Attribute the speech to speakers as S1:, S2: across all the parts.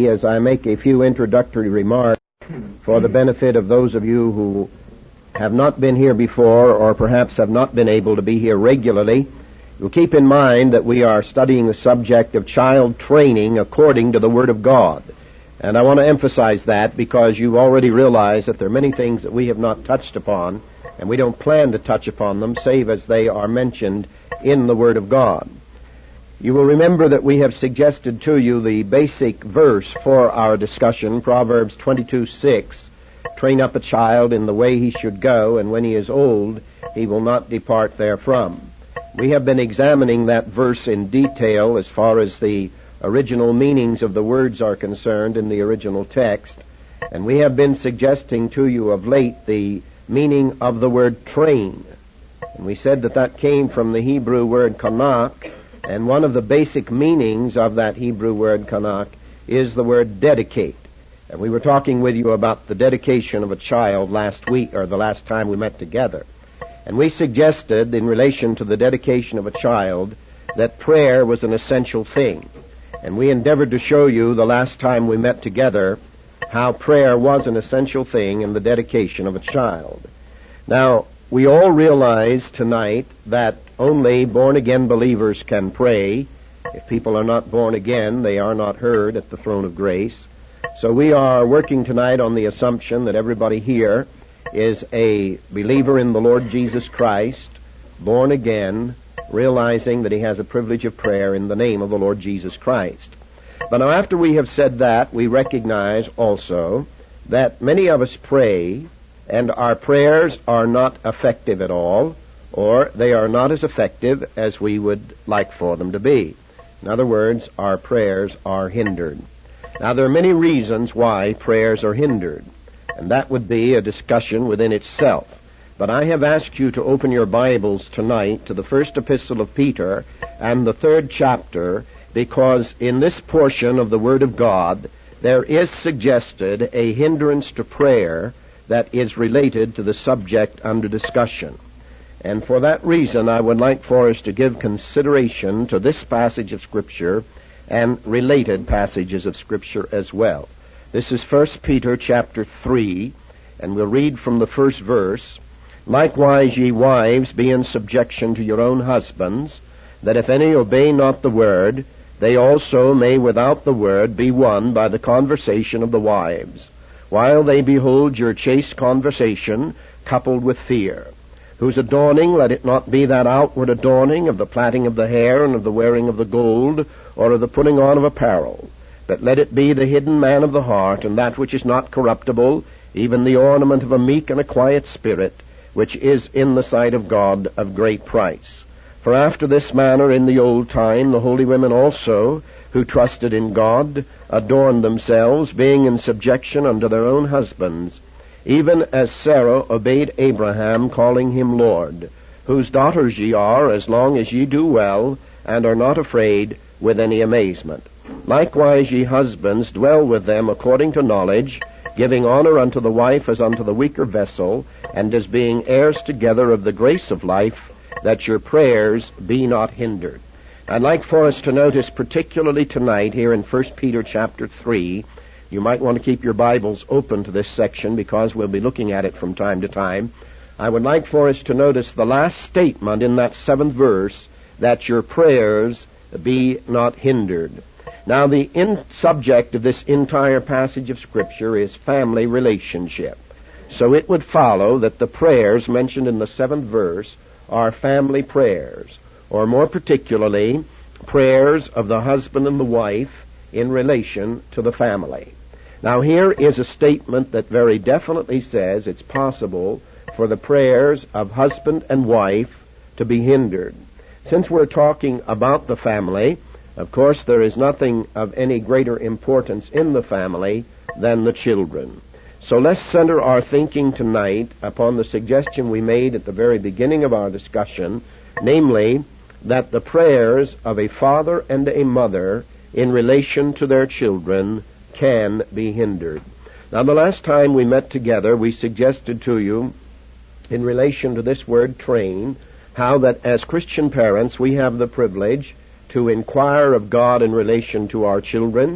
S1: me as I make a few introductory remarks for the benefit of those of you who have not been here before or perhaps have not been able to be here regularly. You'll keep in mind that we are studying the subject of child training according to the Word of God. And I want to emphasize that because you've already realized that there are many things that we have not touched upon, and we don't plan to touch upon them save as they are mentioned in the Word of God. You will remember that we have suggested to you the basic verse for our discussion, Proverbs 22:6. Train up a child in the way he should go, and when he is old, he will not depart therefrom. We have been examining that verse in detail as far as the original meanings of the words are concerned in the original text, and we have been suggesting to you of late the meaning of the word train. And we said that that came from the Hebrew word kanak, and one of the basic meanings of that Hebrew word kanak is the word dedicate. And we were talking with you about the dedication of a child last week, or the last time we met together. And we suggested, in relation to the dedication of a child, that prayer was an essential thing. And we endeavored to show you the last time we met together how prayer was an essential thing in the dedication of a child. Now, we all realize tonight that only born-again believers can pray. If people are not born again, they are not heard at the throne of grace. So we are working tonight on the assumption that everybody here is a believer in the Lord Jesus Christ, born again, realizing that he has a privilege of prayer in the name of the Lord Jesus Christ. But now after we have said that, we recognize also that many of us pray, and our prayers are not effective at all, or they are not as effective as we would like for them to be. In other words, our prayers are hindered. Now, there are many reasons why prayers are hindered, and that would be a discussion within itself. But I have asked you to open your Bibles tonight to the first epistle of Peter and the 3rd chapter, because in this portion of the Word of God, there is suggested a hindrance to prayer that is related to the subject under discussion. And for that reason, I would like for us to give consideration to this passage of Scripture and related passages of Scripture as well. This is 1 Peter chapter 3, and we'll read from the first verse. Likewise, ye wives, be in subjection to your own husbands, that if any obey not the word, they also may without the word be won by the conversation of the wives, while they behold your chaste conversation coupled with fear, whose adorning let it not be that outward adorning of the plaiting of the hair and of the wearing of the gold, or of the putting on of apparel, but let it be the hidden man of the heart, and that which is not corruptible, even the ornament of a meek and a quiet spirit, which is in the sight of God of great price. For after this manner in the old time the holy women also, who trusted in God, adorned themselves, being in subjection unto their own husbands, even as Sarah obeyed Abraham, calling him Lord, whose daughters ye are, as long as ye do well, and are not afraid with any amazement. Likewise ye husbands, dwell with them according to knowledge, giving honor unto the wife as unto the weaker vessel, and as being heirs together of the grace of life, that your prayers be not hindered. I'd like for us to notice particularly tonight here in 1 Peter chapter 3, you might want to keep your Bibles open to this section because we'll be looking at it from time to time. I would like for us to notice the last statement in that 7th verse, that your prayers be not hindered. Now, the subject of this entire passage of Scripture is family relationship. So it would follow that the prayers mentioned in the 7th verse are family prayers, or more particularly, prayers of the husband and the wife in relation to the family. Now, here is a statement that very definitely says it's possible for the prayers of husband and wife to be hindered. Since we're talking about the family, of course, there is nothing of any greater importance in the family than the children. So let's center our thinking tonight upon the suggestion we made at the very beginning of our discussion, namely, that the prayers of a father and a mother in relation to their children can be hindered. Now, the last time we met together, we suggested to you, in relation to this word train, how that as Christian parents we have the privilege to inquire of God in relation to our children.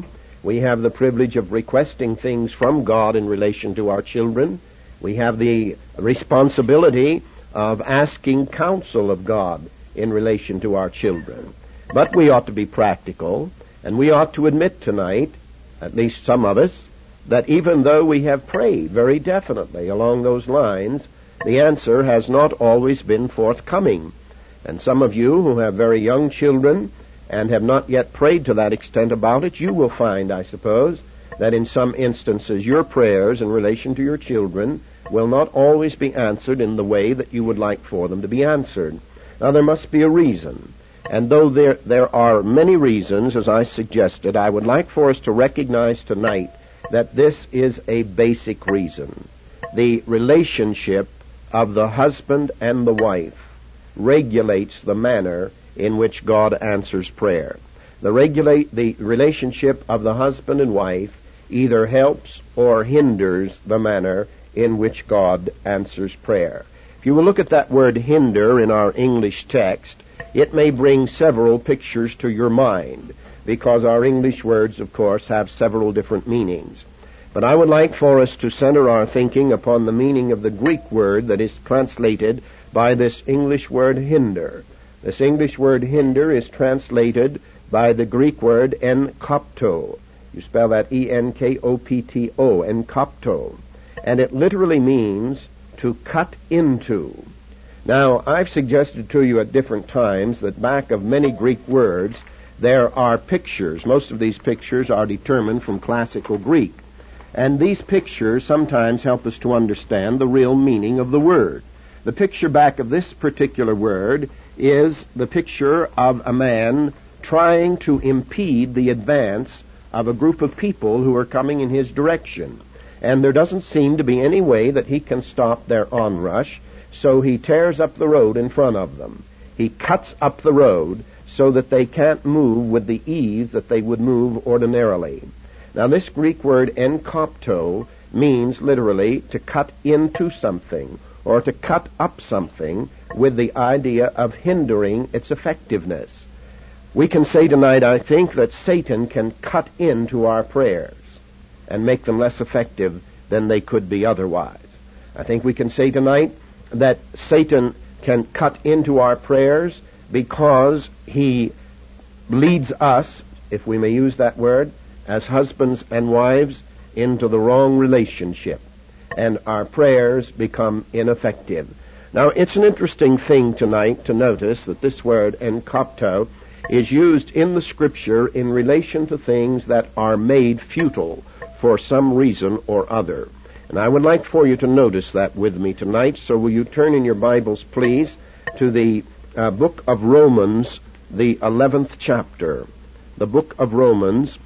S1: We have the privilege of requesting things from God in relation to our children. We have the responsibility of asking counsel of God in relation to our children. But we ought to be practical, and we ought to admit tonight, at least some of us, that even though we have prayed very definitely along those lines, the answer has not always been forthcoming. And some of you who have very young children and have not yet prayed to that extent about it, you will find, I suppose, that in some instances your prayers in relation to your children will not always be answered in the way that you would like for them to be answered. Now, there must be a reason. And though there are many reasons, as I suggested, I would like for us to recognize tonight that this is a basic reason. The relationship of the husband and the wife regulates the manner in which God answers prayer. The relationship of the husband and wife either helps or hinders the manner in which God answers prayer. If you will look at that word hinder in our English text, it may bring several pictures to your mind, because our English words, of course, have several different meanings. But I would like for us to center our thinking upon the meaning of the Greek word that is translated by this English word hinder. This English word hinder is translated by the Greek word enkopto. You spell that E-N-K-O-P-T-O, enkopto. And it literally means to cut into. Now, I've suggested to you at different times that back of many Greek words there are pictures. Most of these pictures are determined from classical Greek. And these pictures sometimes help us to understand the real meaning of the word. The picture back of this particular word is the picture of a man trying to impede the advance of a group of people who are coming in his direction. And there doesn't seem to be any way that he can stop their onrush, so he tears up the road in front of them. He cuts up the road so that they can't move with the ease that they would move ordinarily. Now, this Greek word enkopto means literally to cut into something or to cut up something with the idea of hindering its effectiveness. We can say tonight, I think, that Satan can cut into our prayers and make them less effective than they could be otherwise. I think we can say tonight that Satan can cut into our prayers because he leads us, if we may use that word, as husbands and wives into the wrong relationship, and our prayers become ineffective. Now, it's an interesting thing tonight to notice that this word enkopto is used in the Scripture in relation to things that are made futile for some reason or other. And I would like for you to notice that with me tonight. So will you turn in your Bibles, please, to the book of Romans, the 11th chapter. The book of Romans,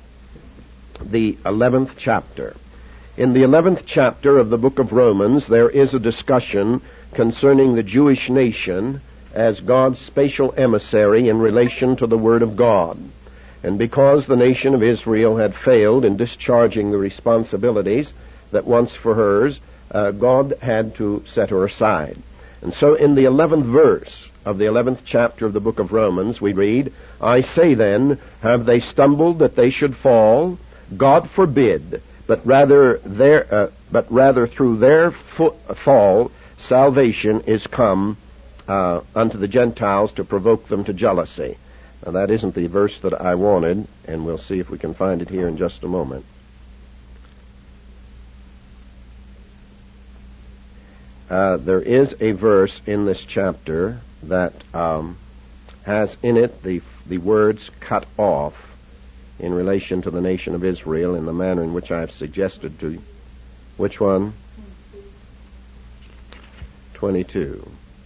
S1: the 11th chapter. In the 11th chapter of the book of Romans, there is a discussion concerning the Jewish nation as God's spatial emissary in relation to the Word of God. And because the nation of Israel had failed in discharging the responsibilities that once were hers, God had to set her aside. And so in the 11th verse of the 11th chapter of the book of Romans, we read, I say then, have they stumbled that they should fall? God forbid, but rather through their fall, salvation is come unto the Gentiles to provoke them to jealousy. Now, that isn't the verse that I wanted, and we'll see if we can find it here in just a moment. There is a verse in this chapter that has in it the words cut off in relation to the nation of Israel in the manner in which I have suggested to you. Which one? 22.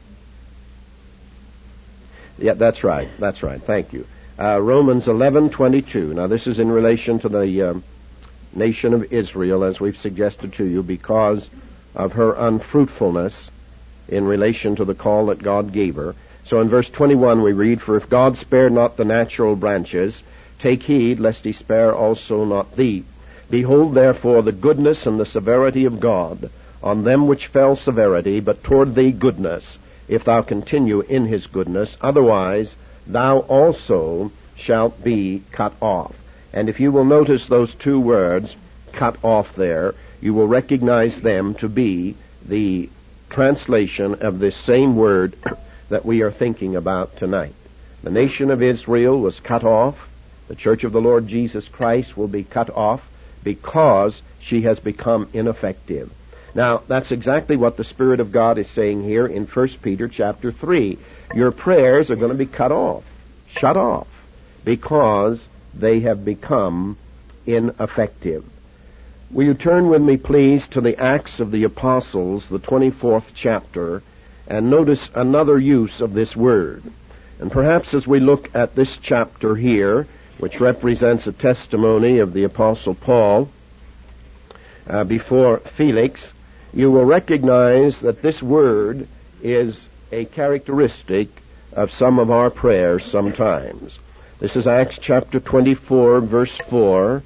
S1: Yeah, that's right. Thank you. Romans 11:22. Now, this is in relation to the nation of Israel, as we've suggested to you, because of her unfruitfulness in relation to the call that God gave her. So in verse 21 we read, For if God spared not the natural branches, take heed lest he spare also not thee. Behold therefore the goodness and the severity of God on them which fell severity, but toward thee goodness, if thou continue in his goodness, otherwise thou also shalt be cut off. And if you will notice those two words, cut off there, you will recognize them to be the translation of this same word that we are thinking about tonight. The nation of Israel was cut off. The church of the Lord Jesus Christ will be cut off because she has become ineffective. Now, that's exactly what the Spirit of God is saying here in 1 Peter chapter 3. Your prayers are going to be cut off, shut off, because they have become ineffective. Will you turn with me, please, to the Acts of the Apostles, the 24th chapter, and notice another use of this word. And perhaps as we look at this chapter here, which represents a testimony of the Apostle Paul before Felix, you will recognize that this word is a characteristic of some of our prayers sometimes. This is Acts chapter 24, verse 4.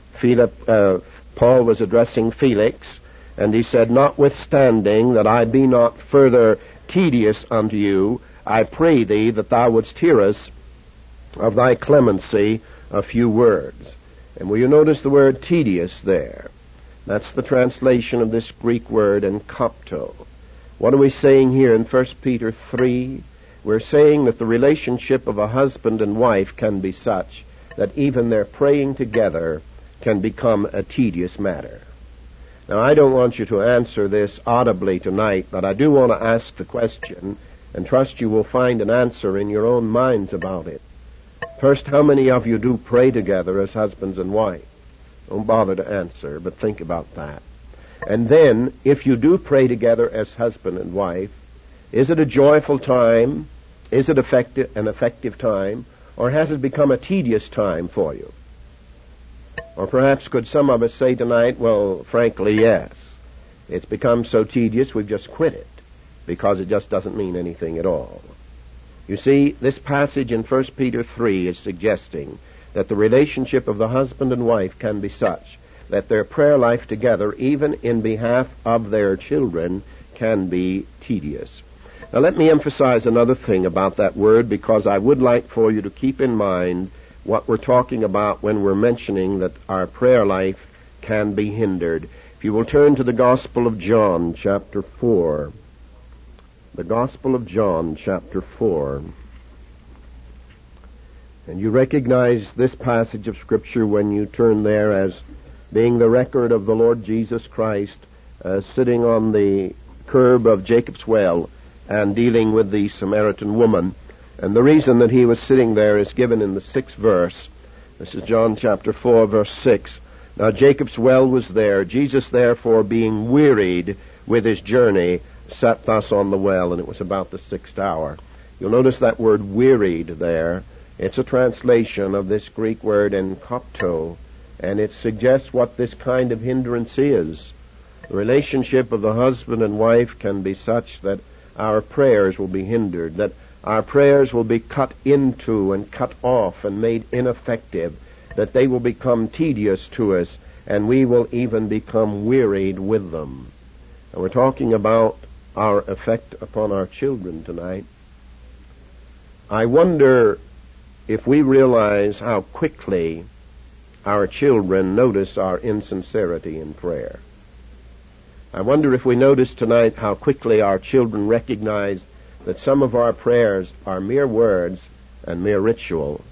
S1: Paul was addressing Felix, and he said, "Notwithstanding that I be not further tedious unto you, I pray thee that thou wouldst hear us of thy clemency a few words." And will you notice the word tedious there? That's the translation of this Greek word enkopto. What are we saying here in 1 Peter 3? We're saying that the relationship of a husband and wife can be such that even their praying together can become a tedious matter. Now, I don't want you to answer this audibly tonight, but I do want to ask the question and trust you will find an answer in your own minds about it. First, how many of you do pray together as husbands and wife? Don't bother to answer, but think about that. And then, if you do pray together as husband and wife, is it a joyful time? Is it an effective time? Or has it become a tedious time for you? Or perhaps could some of us say tonight, well, frankly, yes. It's become so tedious we've just quit it because it just doesn't mean anything at all. You see, this passage in 1 Peter 3 is suggesting that the relationship of the husband and wife can be such that their prayer life together, even in behalf of their children, can be tedious. Now let me emphasize another thing about that word, because I would like for you to keep in mind what we're talking about when we're mentioning that our prayer life can be hindered. If you will turn to the Gospel of John, chapter 4. The Gospel of John, chapter 4. And you recognize this passage of Scripture when you turn there as being the record of the Lord Jesus Christ sitting on the curb of Jacob's well and dealing with the Samaritan woman. And the reason that he was sitting there is given in the 6th verse. This is John chapter 4, verse 6. Now Jacob's well was there. Jesus, therefore, being wearied with his journey, sat thus on the well, and it was about the 6th hour. You'll notice that word wearied there. It's a translation of this Greek word enkopto, and it suggests what this kind of hindrance is. The relationship of the husband and wife can be such that our prayers will be hindered, that our prayers will be cut into and cut off and made ineffective, that they will become tedious to us, and we will even become wearied with them. And we're talking about our effect upon our children tonight. I wonder if we realize how quickly our children notice our insincerity in prayer. I wonder if we notice tonight how quickly our children recognize that some of our prayers are mere words and mere ritual.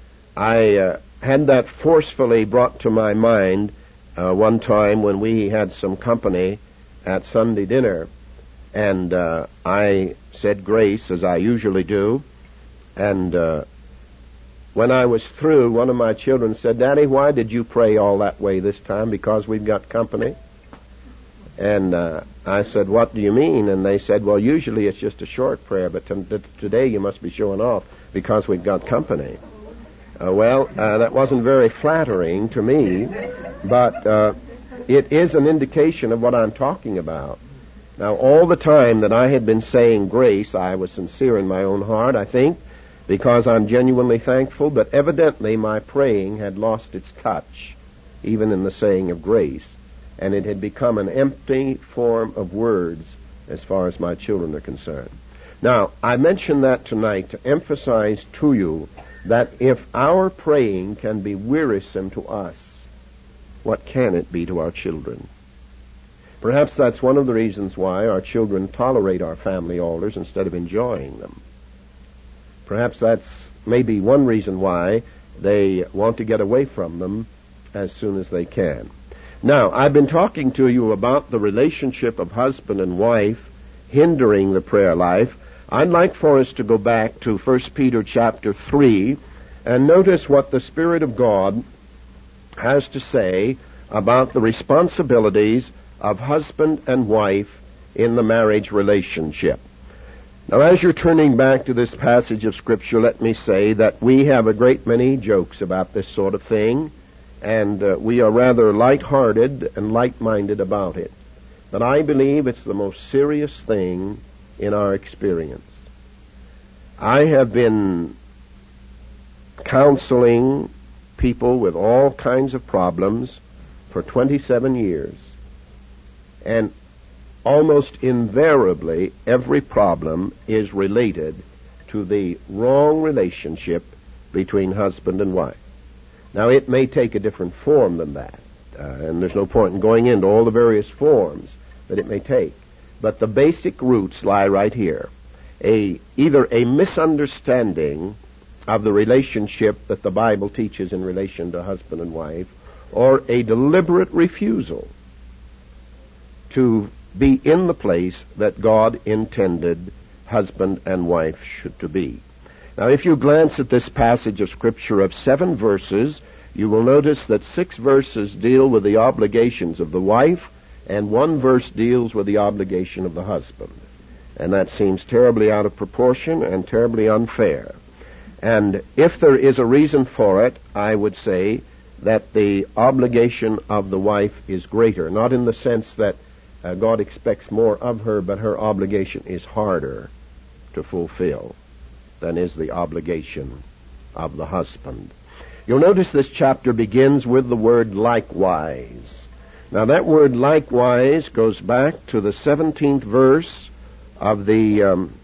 S1: I had that forcefully brought to my mind one time when we had some company at Sunday dinner, and I said grace, as I usually do, and when I was through, one of my children said, "Daddy, why did you pray all that way this time? Because we've got company?" And I said, "What do you mean?" And they said, "Well, usually it's just a short prayer, but today you must be showing off because we've got company." That wasn't very flattering to me, but it is an indication of what I'm talking about. Now, all the time that I had been saying grace, I was sincere in my own heart, I think, because I'm genuinely thankful, but evidently my praying had lost its touch, even in the saying of grace, and it had become an empty form of words as far as my children are concerned. Now, I mention that tonight to emphasize to you that if our praying can be wearisome to us, what can it be to our children? Perhaps that's one of the reasons why our children tolerate our family altars instead of enjoying them. Perhaps that's maybe one reason why they want to get away from them as soon as they can. Now, I've been talking to you about the relationship of husband and wife hindering the prayer life. I'd like for us to go back to 1 Peter chapter 3 and notice what the Spirit of God has to say about the responsibilities of husband and wife in the marriage relationship. Now, as you're turning back to this passage of Scripture, let me say that we have a great many jokes about this sort of thing, and we are rather light-hearted and light-minded about it. But I believe it's the most serious thing in our experience. I have been counseling people with all kinds of problems for 27 years, and almost invariably every problem is related to the wrong relationship between husband and wife. Now, it may take a different form than that, and there's no point in going into all the various forms that it may take. But the basic roots lie right here. Either a misunderstanding of the relationship that the Bible teaches in relation to husband and wife, or a deliberate refusal to be in the place that God intended husband and wife should to be. Now, if you glance at this passage of Scripture of 7 verses, you will notice that 6 verses deal with the obligations of the wife, and 1 verse deals with the obligation of the husband. And that seems terribly out of proportion and terribly unfair. And if there is a reason for it, I would say that the obligation of the wife is greater, not in the sense that God expects more of her, but her obligation is harder to fulfill than is the obligation of the husband. You'll notice this chapter begins with the word likewise. Now, that word likewise goes back to the 17th verse of the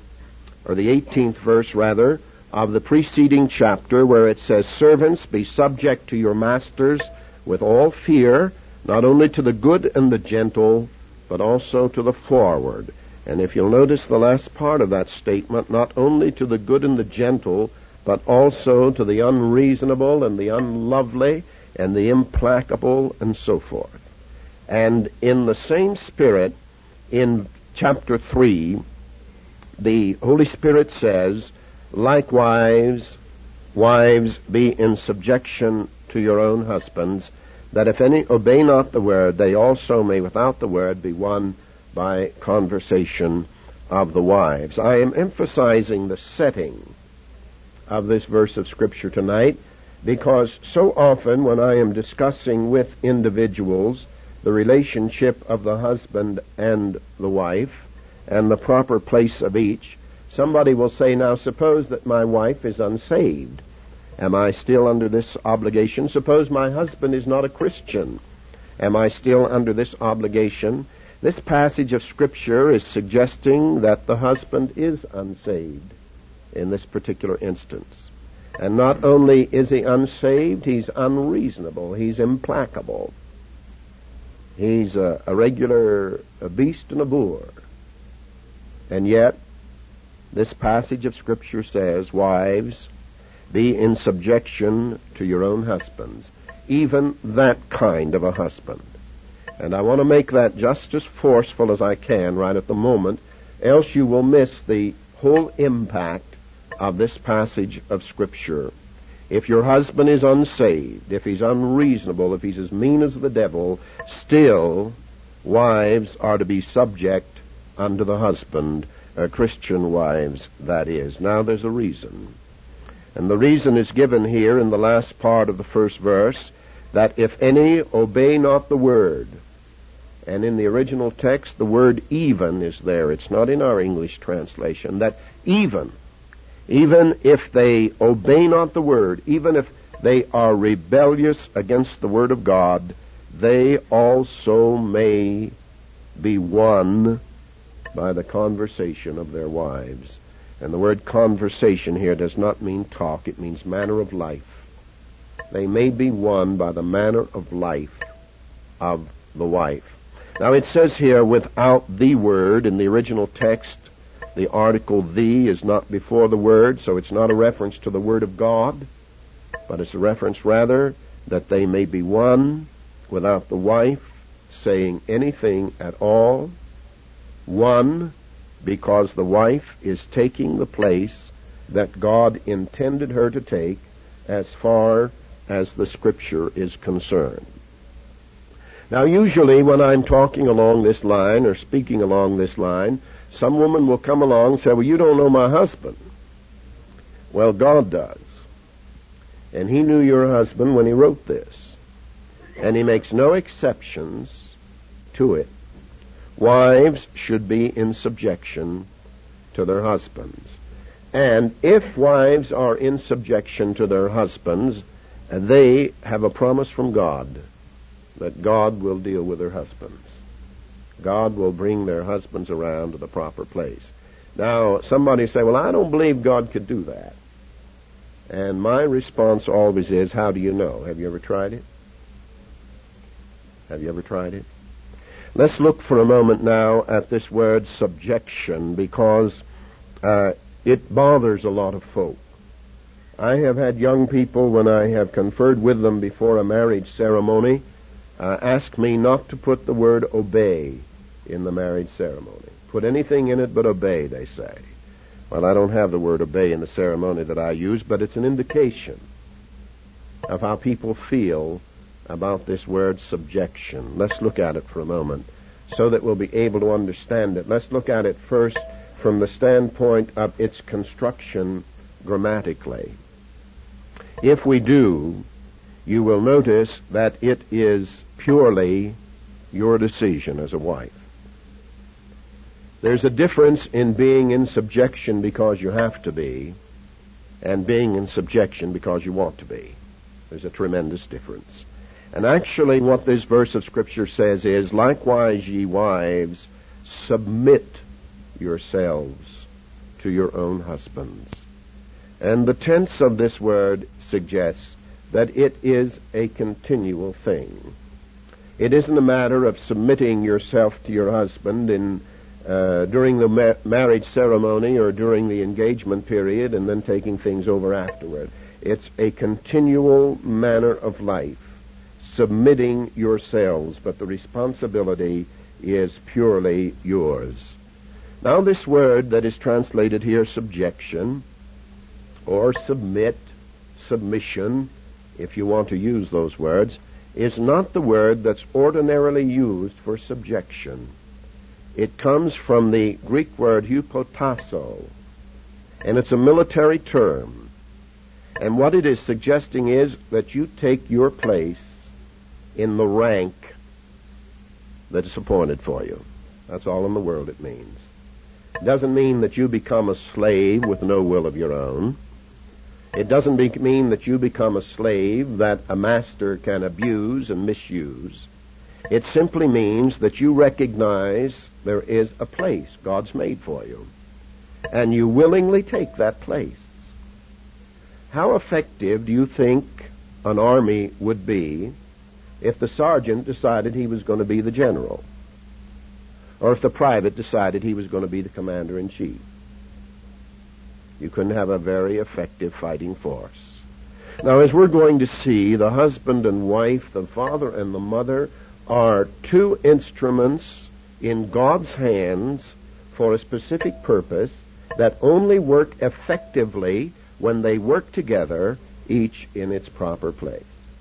S1: 18th verse, rather, of the preceding chapter, where it says, "Servants, be subject to your masters with all fear, not only to the good and the gentle, but also to the forward." And if you'll notice the last part of that statement, not only to the good and the gentle, but also to the unreasonable and the unlovely and the implacable and so forth. And in the same spirit, in chapter 3, the Holy Spirit says, "Likewise, wives, be in subjection to your own husbands, that if any obey not the word, they also may without the word be won by conversation of the wives." I am emphasizing the setting of this verse of Scripture tonight, because so often when I am discussing with individuals the relationship of the husband and the wife and the proper place of each, somebody will say, "Now suppose that my wife is unsaved. Am I still under this obligation? Suppose my husband is not a Christian. Am I still under this obligation?" This passage of Scripture is suggesting that the husband is unsaved in this particular instance. And not only is he unsaved, he's unreasonable, he's implacable. He's a regular beast and a boor. And yet, this passage of Scripture says, "Wives, be in subjection to your own husbands," even that kind of a husband. And I want to make that just as forceful as I can right at the moment, else you will miss the whole impact of this passage of Scripture. If your husband is unsaved, if he's unreasonable, if he's as mean as the devil, still wives are to be subject unto the husband, Christian wives, that is. Now there's a reason. And the reason is given here in the last part of the first verse, that if any obey not the word. And in the original text, the word even is there. It's not in our English translation. That even if they obey not the word, even if they are rebellious against the word of God, they also may be won by the conversation of their wives. And the word conversation here does not mean talk, it means manner of life. They may be won by the manner of life of the wife. Now it says here, without the word. In the original text, the article the is not before the word, so it's not a reference to the word of God, but it's a reference rather that they may be won without the wife saying anything at all. Won because the wife is taking the place that God intended her to take as far as the Scripture is concerned. Now usually when I'm talking along this line or speaking along this line, some woman will come along and say, well, you don't know my husband. Well, God does. And He knew your husband when He wrote this. And He makes no exceptions to it. Wives should be in subjection to their husbands. And if wives are in subjection to their husbands, they have a promise from God that God will deal with their husbands. God will bring their husbands around to the proper place. Now, somebody say, well, I don't believe God could do that. And my response always is, how do you know? Have you ever tried it? Have you ever tried it? Let's look for a moment now at this word subjection, because it bothers a lot of folk. I have had young people, when I have conferred with them before a marriage ceremony, ask me not to put the word obey in the marriage ceremony. Put anything in it but obey, they say. Well, I don't have the word obey in the ceremony that I use, but it's an indication of how people feel about this word subjection. Let's look at it for a moment so that we'll be able to understand it. Let's look at it first from the standpoint of its construction grammatically. If we do, you will notice that it is purely your decision as a wife. There's a difference in being in subjection because you have to be and being in subjection because you want to be. There's a tremendous difference. And actually what this verse of Scripture says is, likewise ye wives, submit yourselves to your own husbands. And the tense of this word suggests that it is a continual thing. It isn't a matter of submitting yourself to your husband during the marriage ceremony or during the engagement period and then taking things over afterward. It's a continual manner of life, submitting yourselves, but the responsibility is purely yours. Now this word that is translated here, subjection, or submit, submission, if you want to use those words, is not the word that's ordinarily used for subjection. It comes from the Greek word hupotasso, and it's a military term. And what it is suggesting is that you take your place in the rank that is appointed for you. That's all in the world it means. It doesn't mean that you become a slave with no will of your own. It doesn't mean that you become a slave that a master can abuse and misuse. It simply means that you recognize there is a place God's made for you, and you willingly take that place. How effective do you think an army would be if the sergeant decided he was going to be the general, or if the private decided he was going to be the commander-in-chief? You couldn't have a very effective fighting force. Now, as we're going to see, the husband and wife, the father and the mother, are two instruments in God's hands for a specific purpose that only work effectively when they work together, each in its proper place.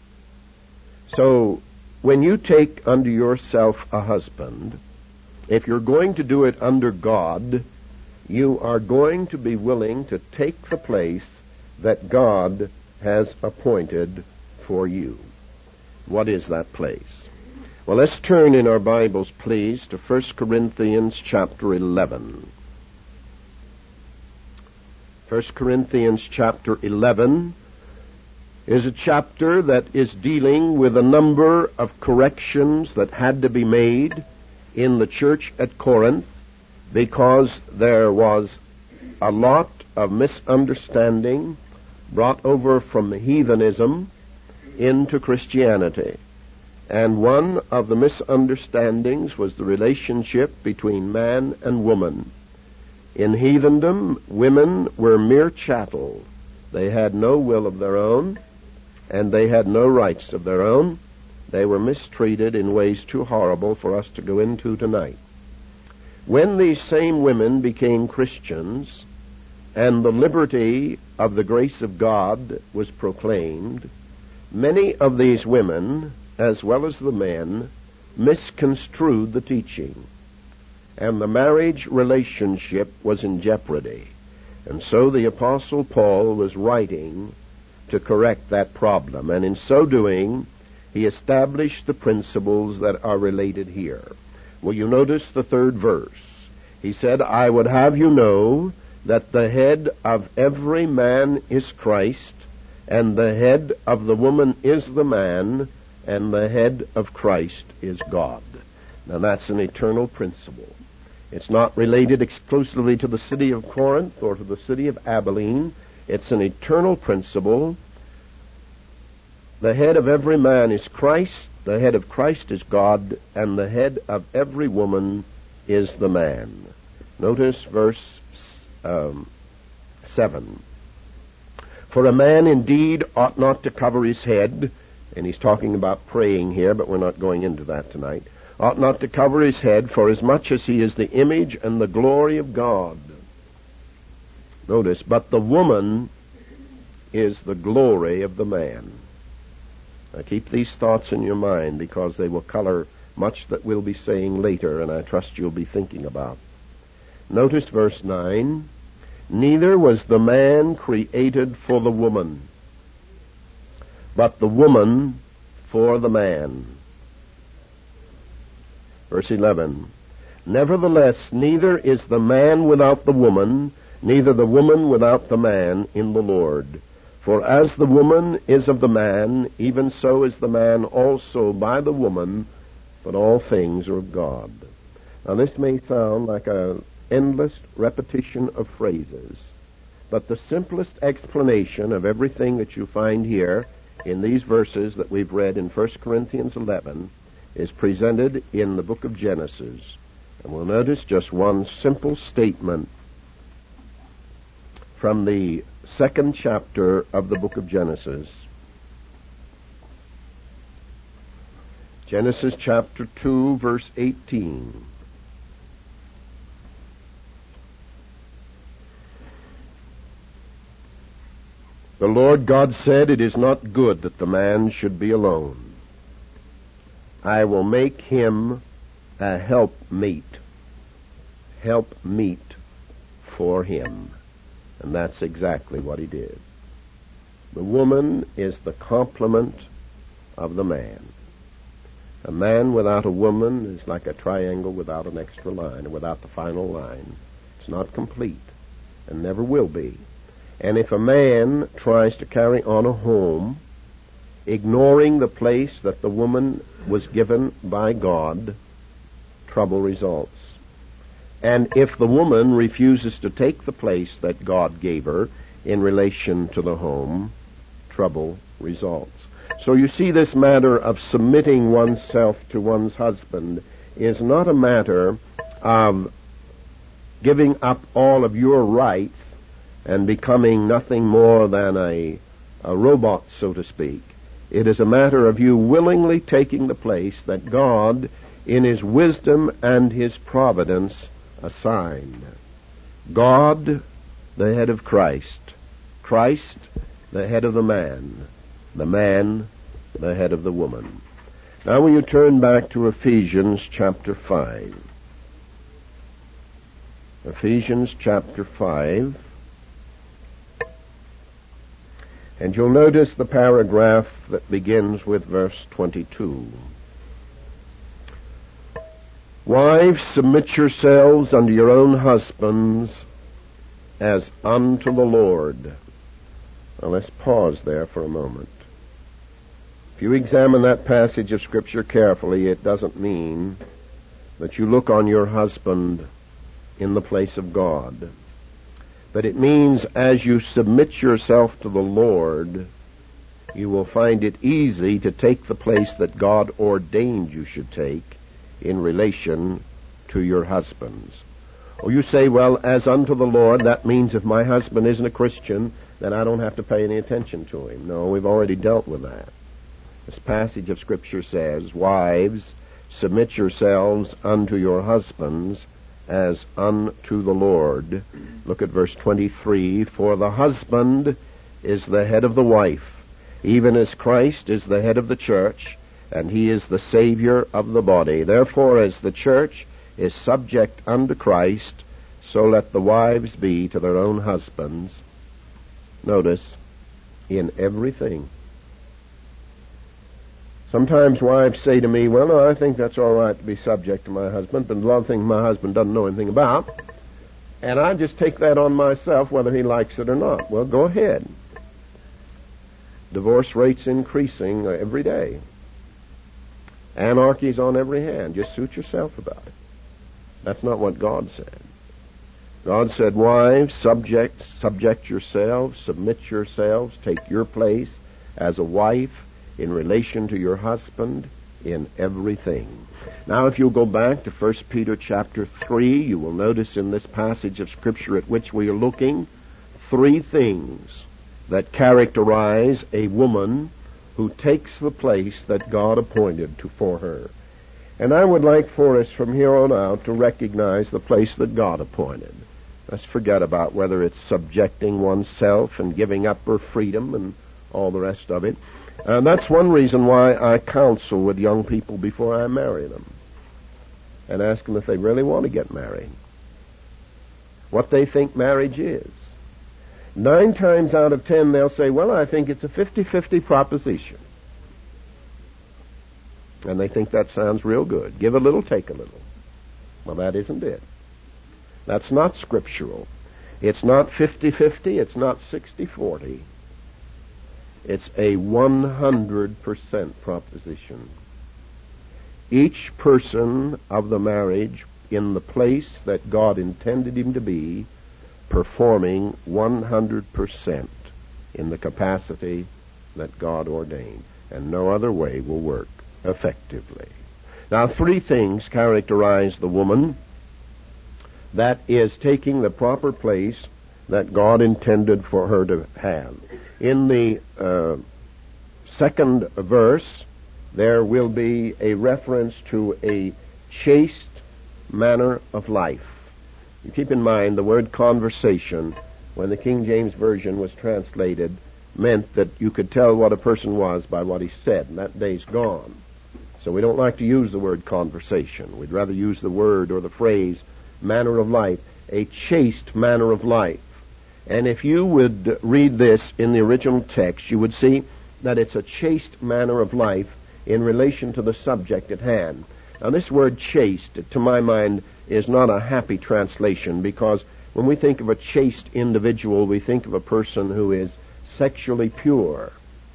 S1: So, when you take unto yourself a husband, if you're going to do it under God, you are going to be willing to take the place that God has appointed for you. What is that place? Well, let's turn in our Bibles, please, to 1 Corinthians chapter 11. 1 Corinthians chapter 11 is a chapter that is dealing with a number of corrections that had to be made in the church at Corinth, because there was a lot of misunderstanding brought over from heathenism into Christianity. And one of the misunderstandings was the relationship between man and woman. In heathendom, women were mere chattel. They had no will of their own, and they had no rights of their own. They were mistreated in ways too horrible for us to go into tonight. When these same women became Christians, and the liberty of the grace of God was proclaimed, many of these women, as well as the men, misconstrued the teaching, and the marriage relationship was in jeopardy. And so the Apostle Paul was writing to correct that problem, and in so doing, he established the principles that are related here. Will you notice the third verse? He said, I would have you know that the head of every man is Christ, and the head of the woman is the man, and the head of Christ is God. Now that's an eternal principle. It's not related exclusively to the city of Corinth or to the city of Abilene. It's an eternal principle. The head of every man is Christ, the head of Christ is God, and the head of every woman is the man. Notice verse 7. For a man indeed ought not to cover his head, and he's talking about praying here, but we're not going into that tonight, ought not to cover his head, for as much as he is the image and the glory of God. Notice, but the woman is the glory of the man. Now keep these thoughts in your mind, because they will color much that we'll be saying later, and I trust you'll be thinking about. Notice verse 9. Neither was the man created for the woman, but the woman for the man. Verse 11. Nevertheless, neither is the man without the woman, neither the woman without the man in the Lord. For as the woman is of the man, even so is the man also by the woman, but all things are of God. Now this may sound like an endless repetition of phrases, but the simplest explanation of everything that you find here in these verses that we've read in 1 Corinthians 11 is presented in the book of Genesis. And we'll notice just one simple statement from the 2nd chapter of the book of Genesis. Genesis chapter 2, verse 18. The Lord God said, it is not good that the man should be alone. I will make him a helpmeet for him. And that's exactly what he did. The woman is the complement of the man. A man without a woman is like a triangle without an extra line, or without the final line. It's not complete, and never will be. And if a man tries to carry on a home, ignoring the place that the woman was given by God, trouble results. And if the woman refuses to take the place that God gave her in relation to the home, trouble results. So you see, this matter of submitting oneself to one's husband is not a matter of giving up all of your rights and becoming nothing more than a robot, so to speak. It is a matter of you willingly taking the place that God, in His wisdom and His providence, assigned. God, the head of Christ. Christ, the head of the man. The man, the head of the woman. Now will you turn back to Ephesians chapter 5. Ephesians chapter 5. And you'll notice the paragraph that begins with verse 22. Wives, submit yourselves unto your own husbands as unto the Lord. Now let's pause there for a moment. If you examine that passage of Scripture carefully, it doesn't mean that you look on your husband in the place of God. but it means as you submit yourself to the Lord, you will find it easy to take the place that God ordained you should take in relation to your husbands. Or you say, well, as unto the Lord, that means if my husband isn't a Christian, then I don't have to pay any attention to him. No, we've already dealt with that. This passage of Scripture says, wives, submit yourselves unto your husbands as unto the Lord. Look at verse 23. For the husband is the head of the wife, even as Christ is the head of the church, and he is the Savior of the body. Therefore, as the church is subject unto Christ, so let the wives be to their own husbands. Notice, in everything. Sometimes wives say to me, well, no, I think that's all right to be subject to my husband, but a lot of things my husband doesn't know anything about, and I just take that on myself whether he likes it or not. Well, go ahead. Divorce rates increasing every day. Anarchy's on every hand. Just suit yourself about it. That's not what God said. God said, wives, subject yourselves, submit yourselves, take your place as a wife in relation to your husband in everything. Now, if you'll go back to 1 Peter chapter 3, you will notice in this passage of Scripture at which we are looking, 3 things that characterize a woman who takes the place that God appointed for her. And I would like for us from here on out to recognize the place that God appointed. Let's forget about whether it's subjecting oneself and giving up her freedom and all the rest of it. And that's one reason why I counsel with young people before I marry them and ask them if they really want to get married, what they think marriage is. 9 times out of 10 they'll say, well, I think it's a 50-50 proposition. And they think that sounds real good. Give a little, take a little. Well, that isn't it. That's not scriptural. It's not 50-50. It's not 60-40. It's a 100% proposition. Each person of the marriage in the place that God intended him to be, performing 100% in the capacity that God ordained. And no other way will work effectively. Now, 3 things characterize the woman that is taking the proper place that God intended for her to have. In the 2nd verse, there will be a reference to a chaste manner of life. You keep in mind the word conversation, when the King James Version was translated, meant that you could tell what a person was by what he said, and that day's gone. So we don't like to use the word conversation. We'd rather use the word or the phrase manner of life, a chaste manner of life. And if you would read this in the original text, you would see that it's a chaste manner of life in relation to the subject at hand. Now, this word chaste, to my mind, is not a happy translation, because when we think of a chaste individual, we think of a person who is sexually pure,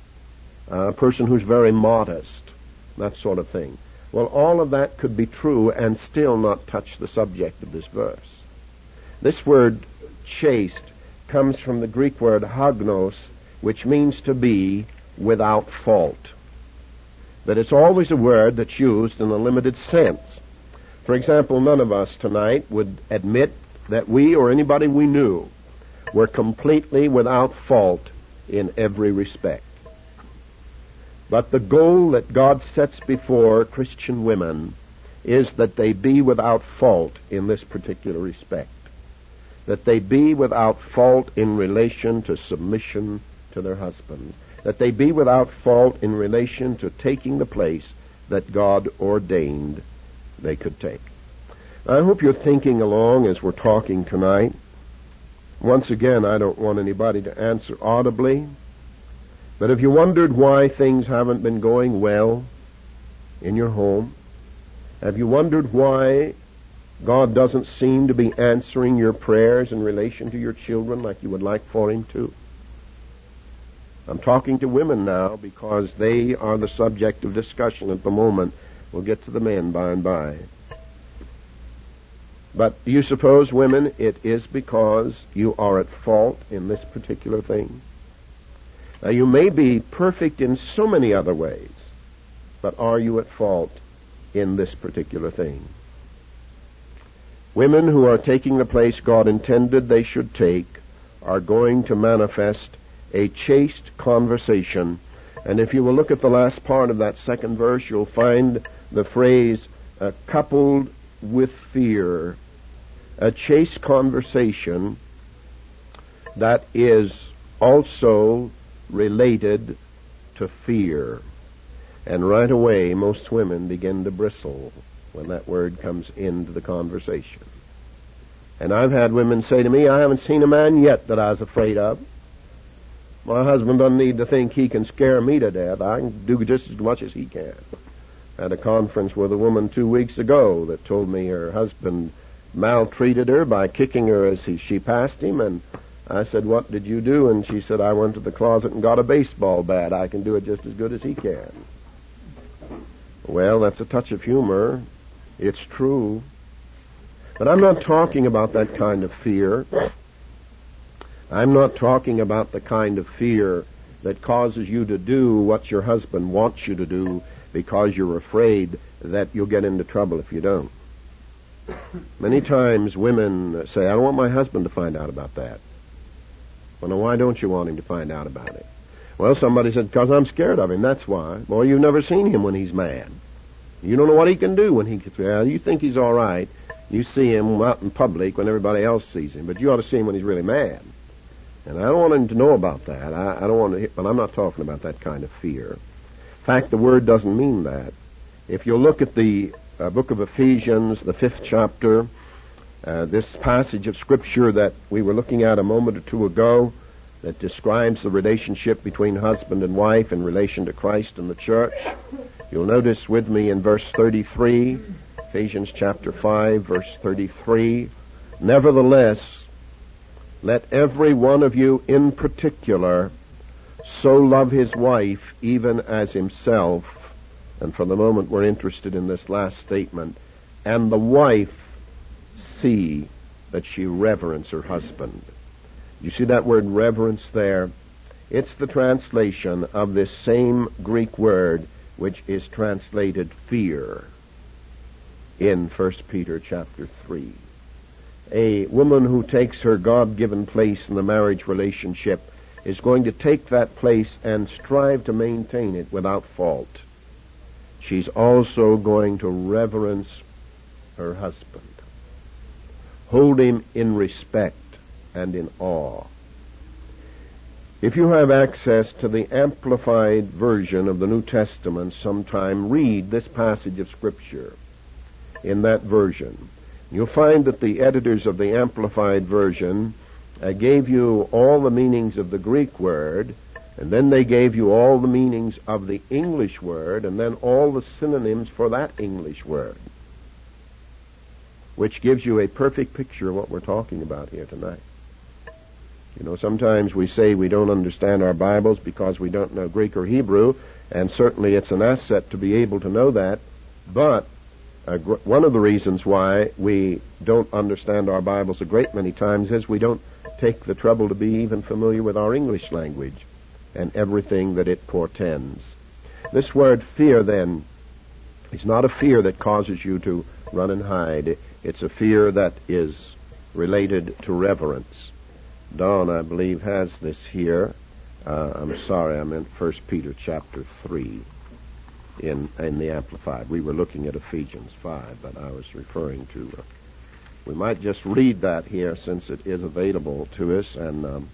S1: a person who's very modest, that sort of thing. Well, all of that could be true and still not touch the subject of this verse. This word chaste comes from the Greek word hagnos, which means to be without fault. That it's always a word that's used in a limited sense. For example, none of us tonight would admit that we or anybody we knew were completely without fault in every respect. But the goal that God sets before Christian women is that they be without fault in this particular respect. That they be without fault in relation to submission to their husband. That they be without fault in relation to taking the place that God ordained they could take. I hope you're thinking along as we're talking tonight. Once again, I don't want anybody to answer audibly. But have you wondered why things haven't been going well in your home? Have you wondered why God doesn't seem to be answering your prayers in relation to your children like you would like for him to? I'm talking to women now because they are the subject of discussion at the moment. We'll get to the men by and by. But do you suppose, women, it is because you are at fault in this particular thing? Now, you may be perfect in so many other ways, but are you at fault in this particular thing? Women who are taking the place God intended they should take are going to manifest a chaste conversation. And if you will look at the last part of that second verse, you'll find the phrase, coupled with fear. A chaste conversation that is also related to fear. And right away, most women begin to bristle when that word comes into the conversation. And I've had women say to me, I haven't seen a man yet that I was afraid of. My husband doesn't need to think he can scare me to death. I can do just as much as he can. I had a conference with a woman 2 weeks ago that told me her husband maltreated her by kicking her as she passed him, and I said, what did you do? And she said, I went to the closet and got a baseball bat. I can do it just as good as he can. Well, that's a touch of humor. It's true. But I'm not talking about that kind of fear. I'm not talking about the kind of fear that causes you to do what your husband wants you to do because you're afraid that you'll get into trouble if you don't. Many times women say, I don't want my husband to find out about that. Well, now, why don't you want him to find out about it? Well, somebody said, because I'm scared of him, that's why. Boy, you've never seen him when he's mad. You don't know what he can do when he gets mad. You think he's all right. You see him out in public when everybody else sees him, but you ought to see him when he's really mad. And I don't want him to know about that. I don't want to, but I'm not talking about that kind of fear. In fact, the word doesn't mean that. If you look at the book of Ephesians, the 5th chapter, this passage of Scripture that we were looking at a moment or two ago that describes the relationship between husband and wife in relation to Christ and the church, you'll notice with me in verse 33, Ephesians chapter 5, verse 33, nevertheless, let every one of you in particular so love his wife even as himself. And for the moment we're interested in this last statement. And the wife see that she reverence her husband. You see that word reverence there? It's the translation of this same Greek word which is translated fear in 1 Peter chapter 3. A woman who takes her God-given place in the marriage relationship is going to take that place and strive to maintain it without fault. She's also going to reverence her husband, hold him in respect and in awe. If you have access to the amplified version of the New Testament sometime, read this passage of Scripture in that version. You'll find that the editors of the Amplified Version gave you all the meanings of the Greek word, and then they gave you all the meanings of the English word, and then all the synonyms for that English word, which gives you a perfect picture of what we're talking about here tonight. You know, sometimes we say we don't understand our Bibles because we don't know Greek or Hebrew, and certainly it's an asset to be able to know that, but one of the reasons why we don't understand our Bibles a great many times is we don't take the trouble to be even familiar with our English language and everything that it portends. This word fear, then, is not a fear that causes you to run and hide. It's a fear that is related to reverence. Don, I believe, has this here. I'm sorry, I meant 1 Peter chapter 3. In the Amplified. We were looking at Ephesians 5, but I was referring to... we might just read that here since it is available to us, and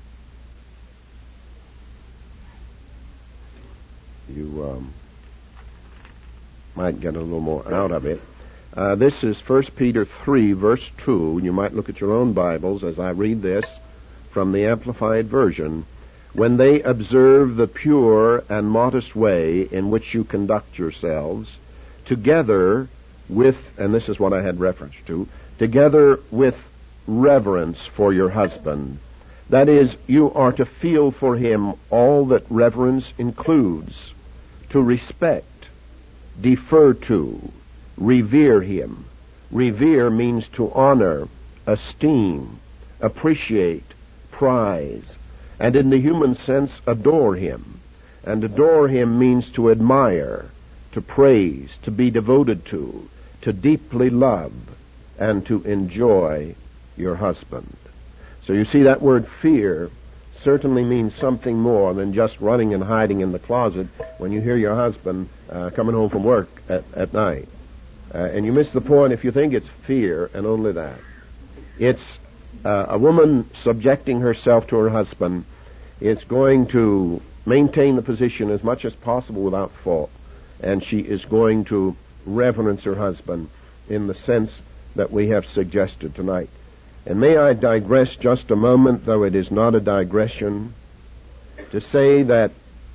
S1: you might get a little more out of it. This is 1 Peter 3, verse 2. You might look at your own Bibles as I read this from the Amplified Version. When they observe the pure and modest way in which you conduct yourselves, together with, and this is what I had reference to, together with reverence for your husband. That is, you are to feel for him all that reverence includes, to respect, defer to, revere him, Revere means to honor, esteem, appreciate, prize, and in the human sense, adore him. And adore him means to admire, to praise, to be devoted to deeply love, and to enjoy your husband. So you see, that word fear certainly means something more than just running and hiding in the closet when you hear your husband coming home from work at night. And you miss the point if you think it's fear and only that. It's a woman subjecting herself to her husband is going to maintain the position as much as possible without fault, and she is going to reverence her husband in the sense that we have suggested tonight. And may I digress just a moment, though it is not a digression, to say that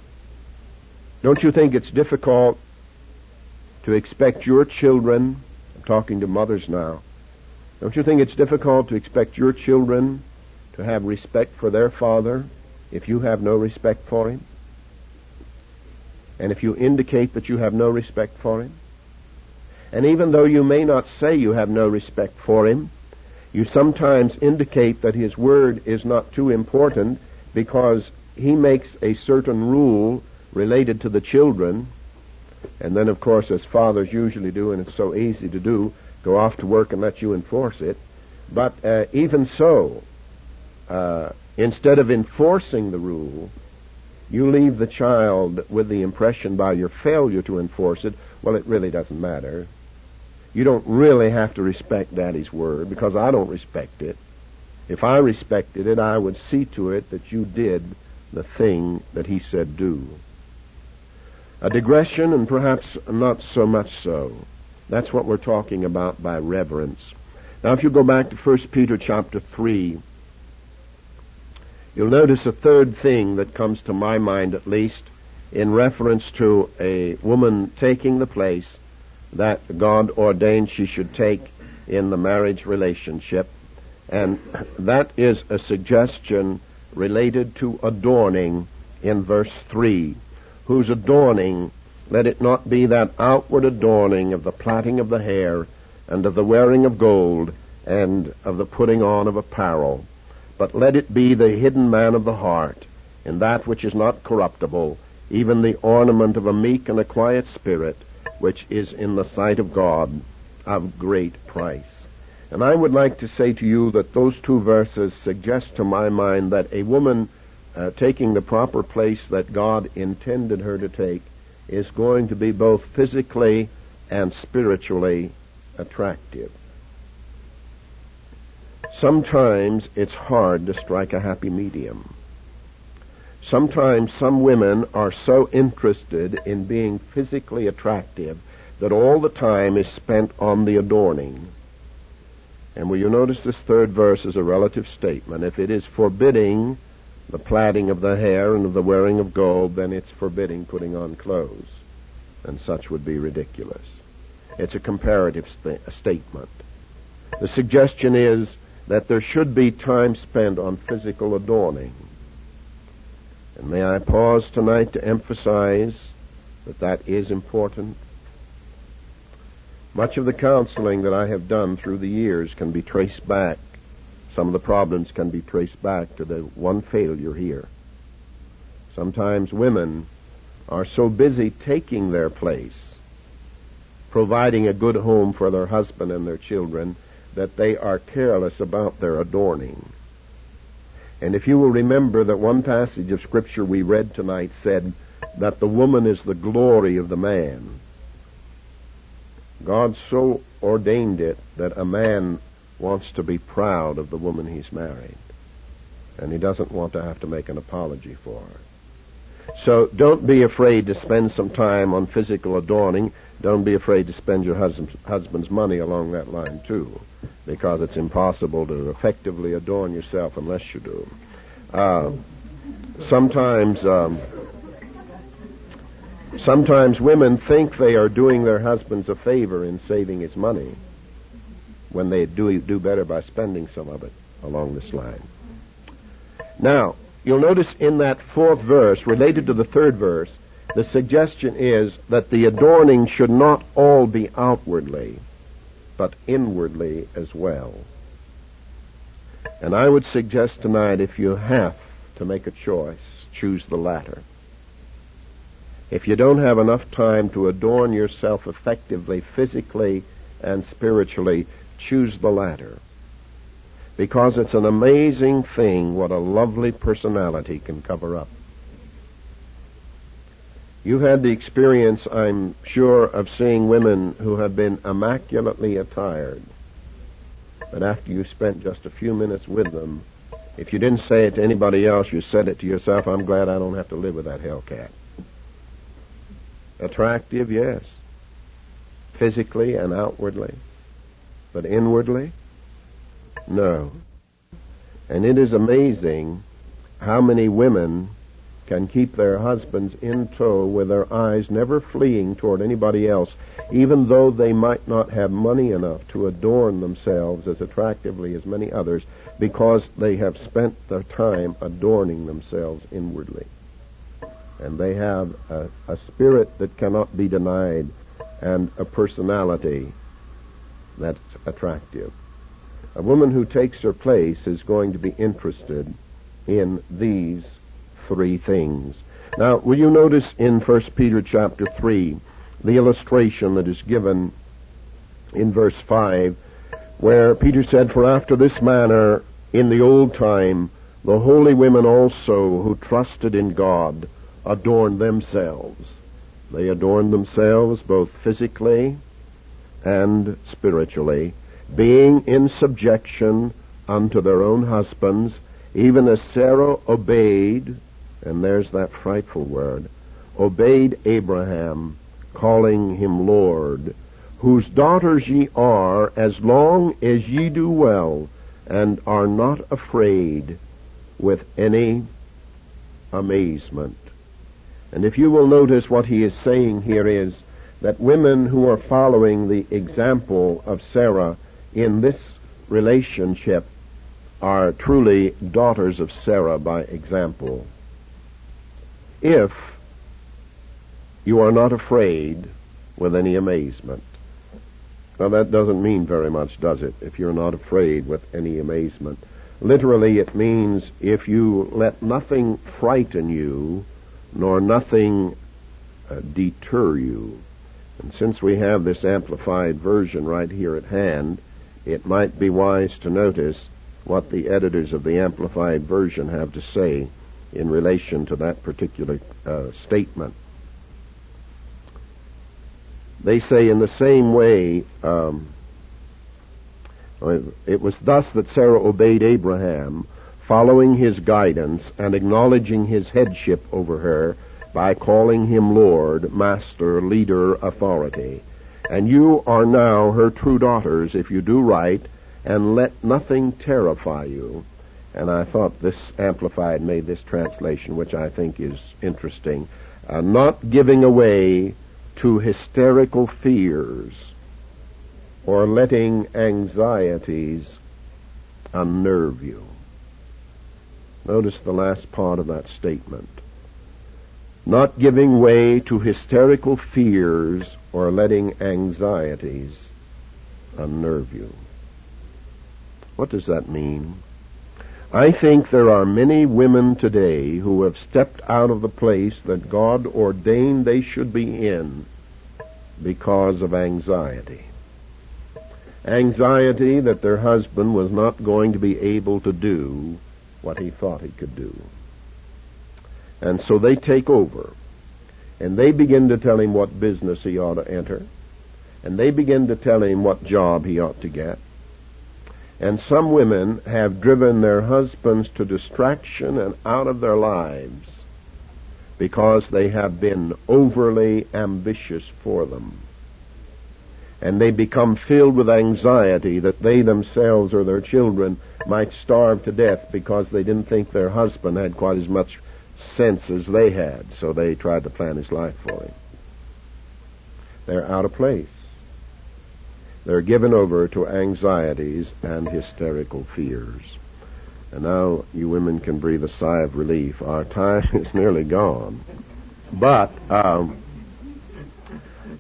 S1: don't you think it's difficult to expect your children, I'm talking to mothers now, don't you think it's difficult to expect your children to have respect for their father if you have no respect for him? And if you indicate that you have no respect for him? And even though you may not say you have no respect for him, you sometimes indicate that his word is not too important because he makes a certain rule related to the children, and then of course, as fathers usually do, and it's so easy to do, go off to work and let you enforce it. But even so, instead of enforcing the rule, you leave the child with the impression by your failure to enforce it, well, it really doesn't matter. You don't really have to respect Daddy's word, because I don't respect it. If I respected it, I would see to it that you did the thing that he said do. A digression, and perhaps not so much so. That's what we're talking about by reverence. Now, if you go back to 1 Peter chapter 3, you'll notice a third thing that comes to my mind, at least, in reference to a woman taking the place that God ordained she should take in the marriage relationship. And that is a suggestion related to adorning in verse 3. Whose adorning, let it not be that outward adorning of the plaiting of the hair, and of the wearing of gold, and of the putting on of apparel, but let it be the hidden man of the heart, in that which is not corruptible, even the ornament of a meek and a quiet spirit, which is in the sight of God of great price. And I would like to say to you that those two verses suggest to my mind that a woman taking the proper place that God intended her to take is going to be both physically and spiritually attractive. Sometimes it's hard to strike a happy medium. Sometimes some women are so interested in being physically attractive that all the time is spent on the adorning. And will you notice this third verse is a relative statement. If it is forbidding the plaiting of the hair and of the wearing of gold, then it's forbidding putting on clothes. And such would be ridiculous. It's a comparative statement. The suggestion is that there should be time spent on physical adorning. And may I pause tonight to emphasize that that is important? Much of the counseling that I have done through the years can be traced back. Some of the problems can be traced back to the one failure here. Sometimes women are so busy taking their place, providing a good home for their husband and their children, that they are careless about their adorning. And if you will remember that one passage of Scripture we read tonight said that the woman is the glory of the man. God so ordained it that a man wants to be proud of the woman he's married. And he doesn't want to have to make an apology for her. So don't be afraid to spend some time on physical adorning. Don't be afraid to spend your husband's money along that line too, because it's impossible to effectively adorn yourself unless you do. Sometimes women think they are doing their husbands a favor in saving his money when they do better by spending some of it along this line. Now, you'll notice in that fourth verse, related to the third verse, the suggestion is that the adorning should not all be outwardly. but inwardly as well. And I would suggest tonight, if you have to make a choice, choose the latter. If you don't have enough time to adorn yourself effectively, physically and spiritually, choose the latter. Because it's an amazing thing what a lovely personality can cover up. You've had the experience, I'm sure, of seeing women who have been immaculately attired. But after you spent just a few minutes with them, if you didn't say it to anybody else, you said it to yourself, I'm glad I don't have to live with that hellcat. Attractive, yes. Physically and outwardly. But inwardly? No. And it is amazing how many women can keep their husbands in tow with their eyes never fleeing toward anybody else, even though they might not have money enough to adorn themselves as attractively as many others, because they have spent their time adorning themselves inwardly. And they have a spirit that cannot be denied and a personality that's attractive. A woman who takes her place is going to be interested in these three things. Now, will you notice in 1 Peter chapter 3 the illustration that is given in verse 5, where Peter said, "For after this manner in the old time the holy women also who trusted in God adorned themselves." They adorned themselves both physically and spiritually, being in subjection unto their own husbands, even as Sarah obeyed, and there's that frightful word, obeyed Abraham, calling him Lord, whose daughters ye are, as long as ye do well, and are not afraid with any amazement. And if you will notice, what he is saying here is that women who are following the example of Sarah in this relationship are truly daughters of Sarah by example. If you are not afraid with any amazement. Now that doesn't mean very much, does it? If you're not afraid with any amazement. Literally it means if you let nothing frighten you, nor nothing deter you. And since we have this amplified version right here at hand, it might be wise to notice what the editors of the amplified version have to say in relation to that particular statement. They say, in the same way, it was thus that Sarah obeyed Abraham, following his guidance and acknowledging his headship over her by calling him Lord, Master, Leader, Authority. And you are now her true daughters if you do right, and let nothing terrify you. And I thought this Amplified made this translation, which I think is interesting. Not giving away to hysterical fears or letting anxieties unnerve you. Notice the last part of that statement. Not giving way to hysterical fears or letting anxieties unnerve you. What does that mean? I think there are many women today who have stepped out of the place that God ordained they should be in because of anxiety. Anxiety that their husband was not going to be able to do what he thought he could do. And so they take over, and they begin to tell him what business he ought to enter, and they begin to tell him what job he ought to get. And some women have driven their husbands to distraction and out of their lives because they have been overly ambitious for them. And they become filled with anxiety that they themselves or their children might starve to death because they didn't think their husband had quite as much sense as they had, so they tried to plan his life for him. They're out of place. They're given over to anxieties and hysterical fears. And now you women can breathe a sigh of relief. Our time is nearly gone. But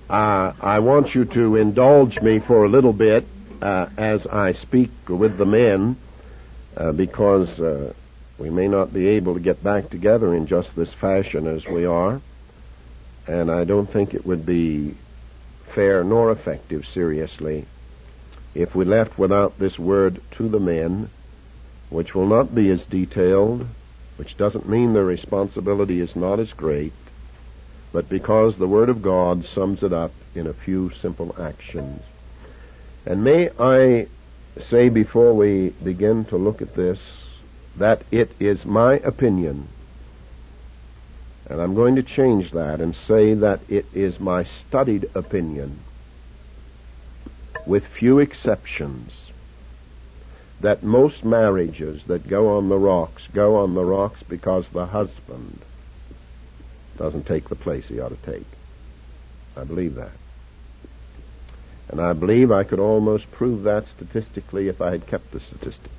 S1: I want you to indulge me for a little bit as I speak with the men, because we may not be able to get back together in just this fashion as we are, and I don't think it would be fair nor effective, seriously, if we left without this word to the men, which will not be as detailed, which doesn't mean their responsibility is not as great, but because the Word of God sums it up in a few simple actions. And may I say before we begin to look at this, that it is my opinion, and I'm going to change that and say that it is my studied opinion, with few exceptions, that most marriages that go on the rocks because the husband doesn't take the place he ought to take. I believe that. And I believe I could almost prove that statistically if I had kept the statistics.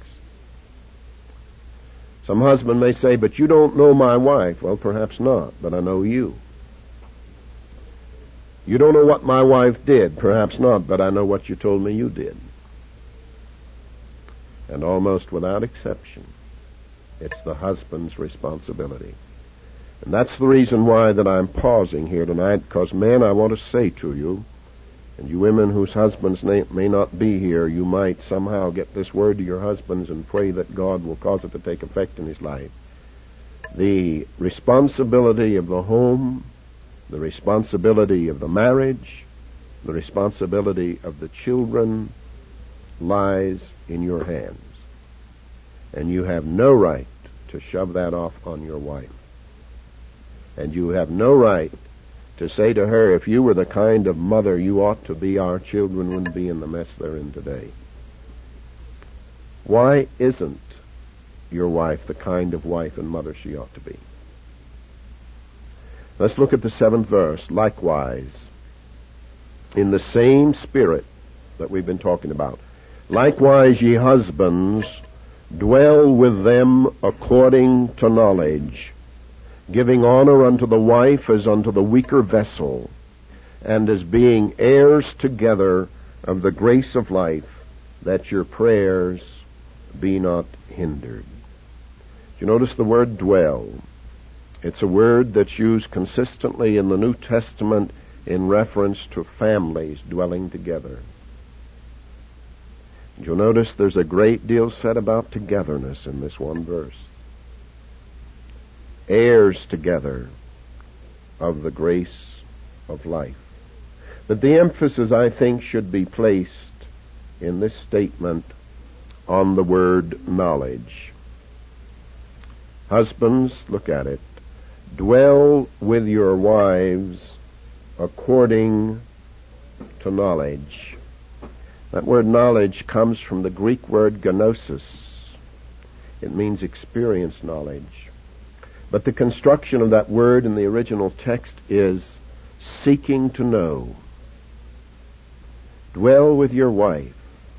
S1: Some husband may say, but you don't know my wife. Well, perhaps not, but I know you. You don't know what my wife did. Perhaps not, but I know what you told me you did. And almost without exception, it's the husband's responsibility. And that's the reason why that I'm pausing here tonight, because, men, I want to say to you, and you women whose husbands may not be here, you might somehow get this word to your husbands and pray that God will cause it to take effect in his life. The responsibility of the home, the responsibility of the marriage, the responsibility of the children lies in your hands. And you have no right to shove that off on your wife. And you have no right to say to her, if you were the kind of mother you ought to be, our children wouldn't be in the mess they're in today. Why isn't your wife the kind of wife and mother she ought to be? Let's look at the 7th verse. Likewise, in the same spirit that we've been talking about, likewise, ye husbands, dwell with them according to knowledge, giving honor unto the wife as unto the weaker vessel, and as being heirs together of the grace of life, that your prayers be not hindered. You notice the word dwell. It's a word that's used consistently in the New Testament in reference to families dwelling together. You'll notice there's a great deal said about togetherness in this one verse. Heirs together of the grace of life. But the emphasis, I think, should be placed in this statement on the word knowledge. Husbands, look at it. Dwell with your wives according to knowledge. That word knowledge comes from the Greek word gnosis. It means experienced knowledge. But the construction of that word in the original text is seeking to know. Dwell with your wife,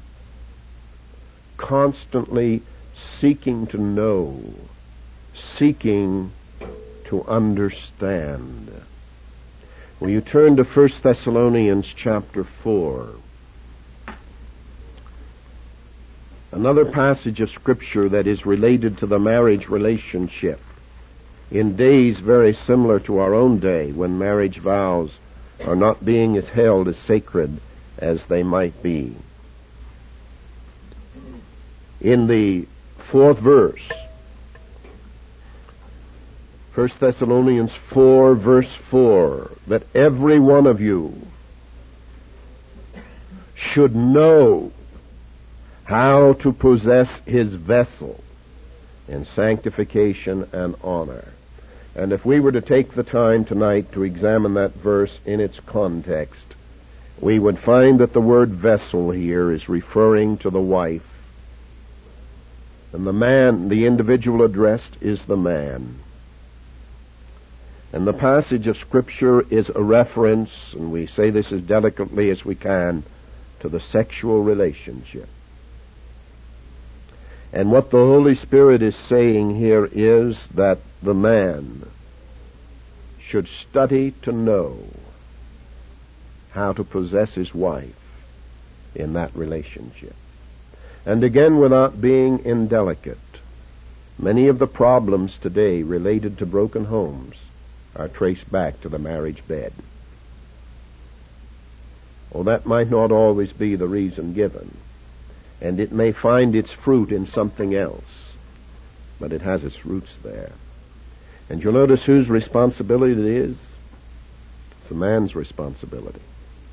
S1: constantly seeking to know, seeking to understand. Will you turn to 1 Thessalonians chapter 4? Another passage of Scripture that is related to the marriage relationship in days very similar to our own day, when marriage vows are not being as held as sacred as they might be. In the 4th verse, 1 Thessalonians 4, verse 4, that every one of you should know how to possess his vessel in sanctification and honor. And if we were to take the time tonight to examine that verse in its context, we would find that the word vessel here is referring to the wife. And the man, the individual addressed, is the man. And the passage of Scripture is a reference, and we say this as delicately as we can, to the sexual relationship. And what the Holy Spirit is saying here is that the man should study to know how to possess his wife in that relationship. And again, without being indelicate, many of the problems today related to broken homes are traced back to the marriage bed. Well, that might not always be the reason given, and it may find its fruit in something else, but it has its roots there. And you'll notice whose responsibility it is. It's a man's responsibility.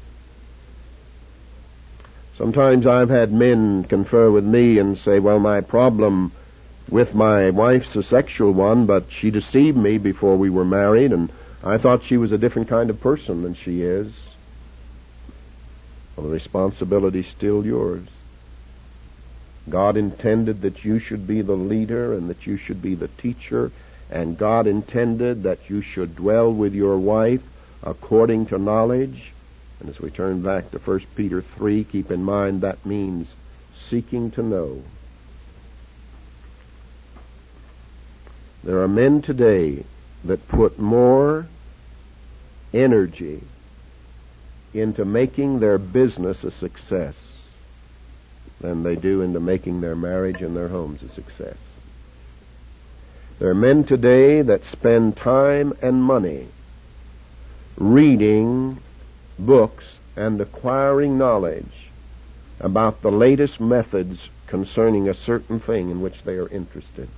S1: Sometimes I've had men confer with me and say, well, my problem with my wife's a sexual one, but she deceived me before we were married, and I thought she was a different kind of person than she is. Well, the responsibility's still yours. God intended that you should be the leader and that you should be the teacher, and God intended that you should dwell with your wife according to knowledge. And as we turn back to 1 Peter 3, keep in mind that means seeking to know. There are men today that put more energy into making their business a success than they do into making their marriage and their homes a success. There are men today that spend time and money reading books and acquiring knowledge about the latest methods concerning a certain thing in which they are interested,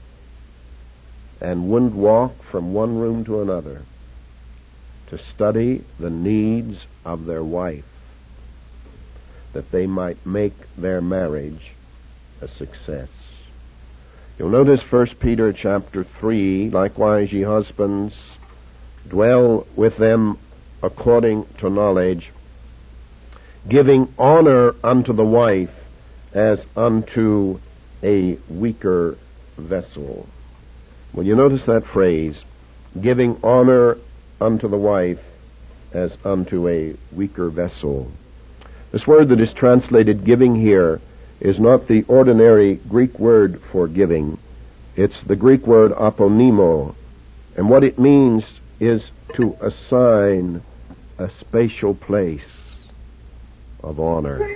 S1: and wouldn't walk from one room to another to study the needs of their wife, that they might make their marriage a success. You'll notice 1 Peter chapter 3, likewise ye husbands, dwell with them according to knowledge, giving honor unto the wife as unto a weaker vessel. Well, you notice that phrase, giving honor unto the wife as unto a weaker vessel. This word that is translated giving here is not the ordinary Greek word for giving. It's the Greek word aponimo. And what it means is to assign a spatial place of honor.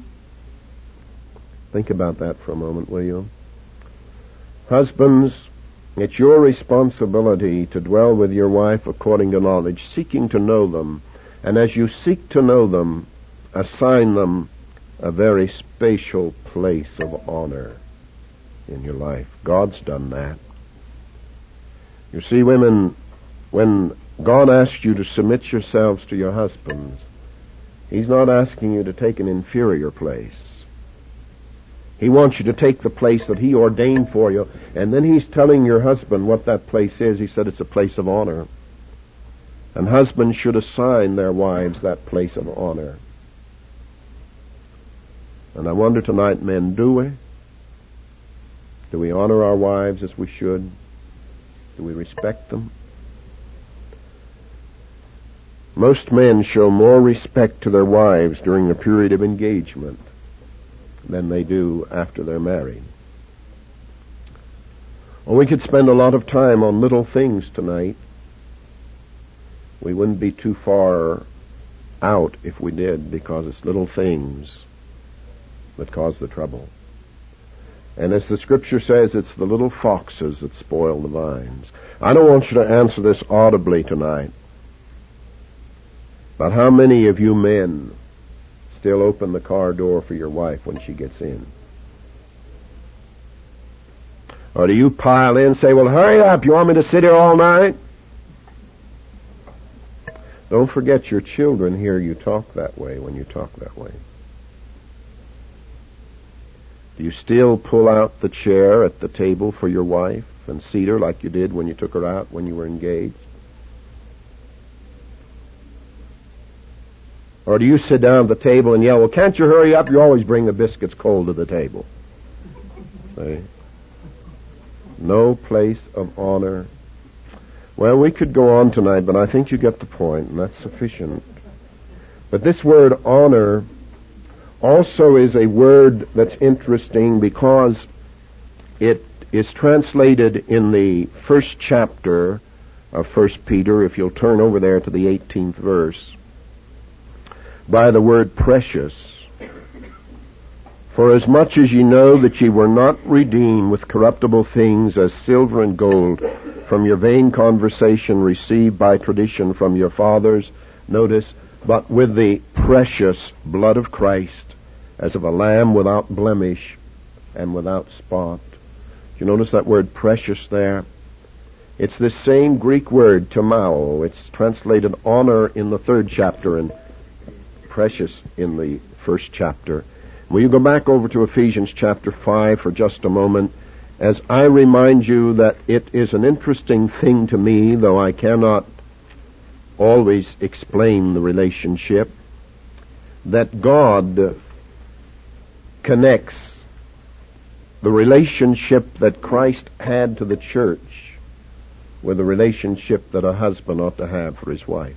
S1: Think about that for a moment, will you? Husbands, it's your responsibility to dwell with your wife according to knowledge, seeking to know them. And as you seek to know them, assign them a very spatial place of honor in your life. God's done that. You see, women, when God asks you to submit yourselves to your husbands, He's not asking you to take an inferior place. He wants you to take the place that He ordained for you, and then He's telling your husband what that place is. He said it's a place of honor. And husbands should assign their wives that place of honor. And I wonder tonight, men, do we? Do we honor our wives as we should? Do we respect them? Most men show more respect to their wives during the period of engagement than they do after they're married. Well, we could spend a lot of time on little things tonight. We wouldn't be too far out if we did, because it's little things that cause the trouble. And as the Scripture says, it's the little foxes that spoil the vines. I don't want you to answer this audibly tonight, but how many of you men still open the car door for your wife when she gets in? Or do you pile in and say, well, hurry up, you want me to sit here all night? Don't forget your children hear you talk that way when you talk that way. Do you still pull out the chair at the table for your wife and seat her like you did when you took her out when you were engaged? Or do you sit down at the table and yell, well, can't you hurry up? You always bring the biscuits cold to the table. See? No place of honor. Well, we could go on tonight, but I think you get the point, and that's sufficient. But this word honor also is a word that's interesting because it is translated in the first chapter of 1 Peter, if you'll turn over there to the 18th verse.
S2: by the word precious. For as much as ye know that ye were not redeemed with corruptible things as silver and gold from your vain conversation received by tradition from your fathers, notice, but with the precious blood of Christ, as of a lamb without blemish and without spot. You notice that word precious there? It's this same Greek word, tomao. It's translated honor in the 3rd chapter and precious in the 1st chapter. Will you go back over to Ephesians chapter 5 for just a moment, as I remind you that it is an interesting thing to me, though I cannot always explain the relationship, that God connects the relationship that Christ had to the church with the relationship that a husband ought to have for his wife.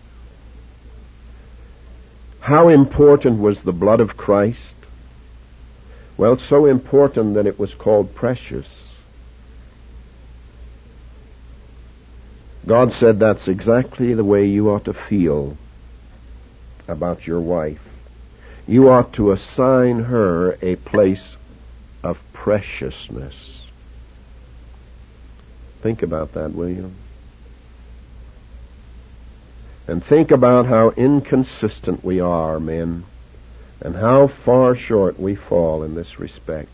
S2: How important was the blood of Christ? Well, it's so important that it was called precious. God said that's exactly the way you ought to feel about your wife. You ought to assign her a place of preciousness. Think about that, will you? And think about how inconsistent we are, men, and how far short we fall in this respect.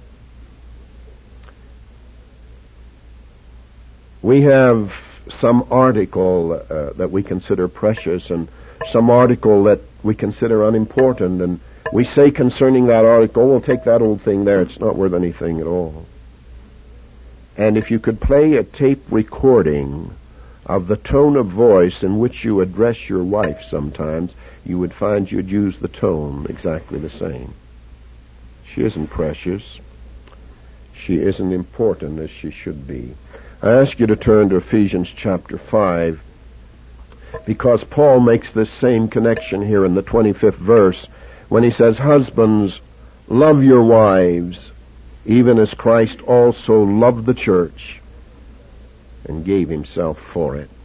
S2: We have some article that we consider precious and some article that we consider unimportant, and we say concerning that article, we'll take that old thing there, it's not worth anything at all. And if you could play a tape recording of the tone of voice in which you address your wife sometimes, you would find you'd use the tone exactly the same. She isn't precious. She isn't important as she should be. I ask you to turn to Ephesians chapter 5, because Paul makes this same connection here in the 25th verse when he says, "Husbands, love your wives, even as Christ also loved the church and gave himself for it."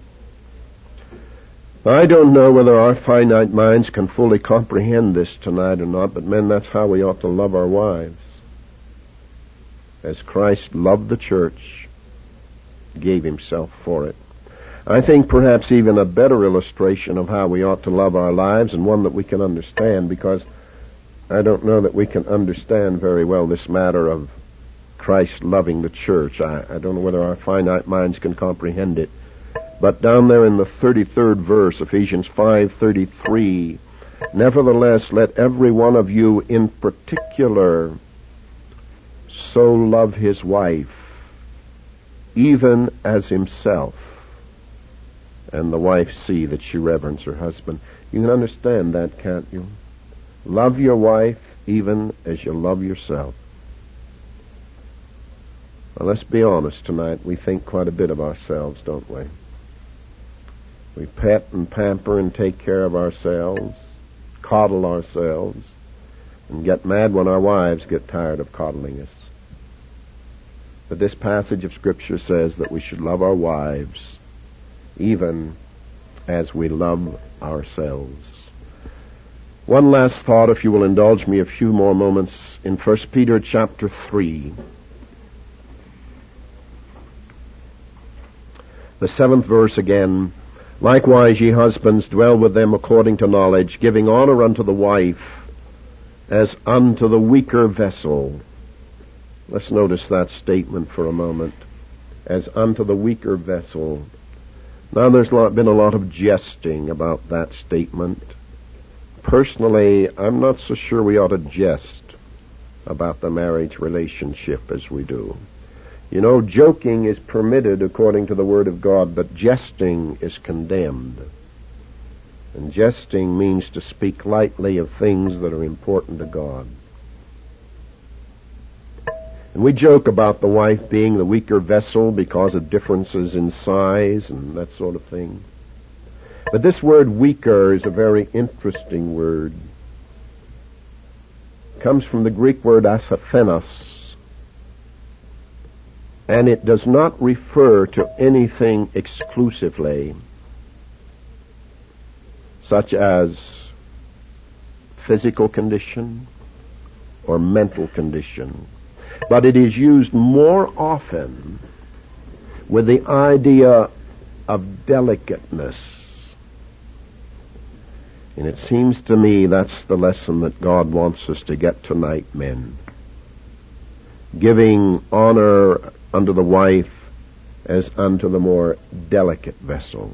S2: I don't know whether our finite minds can fully comprehend this tonight or not, but men, that's how we ought to love our wives. As Christ loved the church, gave himself for it. I think perhaps even a better illustration of how we ought to love our lives, and one that we can understand, because I don't know that we can understand very well this matter of Christ loving the church. I don't know whether our finite minds can comprehend it. But down there in the 33rd verse, Ephesians 5:33, "Nevertheless, let every one of you in particular so love his wife, even as himself, and the wife see that she reverence her husband." You can understand that, can't you? Love your wife even as you love yourself. Well, let's be honest tonight. We think quite a bit of ourselves, don't we? We pet and pamper and take care of ourselves, coddle ourselves, and get mad when our wives get tired of coddling us. But this passage of Scripture says that we should love our wives even as we love ourselves. One last thought, if you will indulge me a few more moments, in 1 Peter chapter 3. The 7th verse again. "Likewise, ye husbands, dwell with them according to knowledge, giving honor unto the wife as unto the weaker vessel." Let's notice that statement for a moment. As unto the weaker vessel. Now, there's been a lot of jesting about that statement. Personally, I'm not so sure we ought to jest about the marriage relationship as we do. You know, joking is permitted according to the Word of God, but jesting is condemned. And jesting means to speak lightly of things that are important to God. And we joke about the wife being the weaker vessel because of differences in size and that sort of thing. But this word weaker is a very interesting word. It comes from the Greek word asaphenos. And it does not refer to anything exclusively, such as physical condition or mental condition, but it is used more often with the idea of delicateness. And it seems to me that's the lesson that God wants us to get tonight, men. Giving honor unto the wife as unto the more delicate vessel.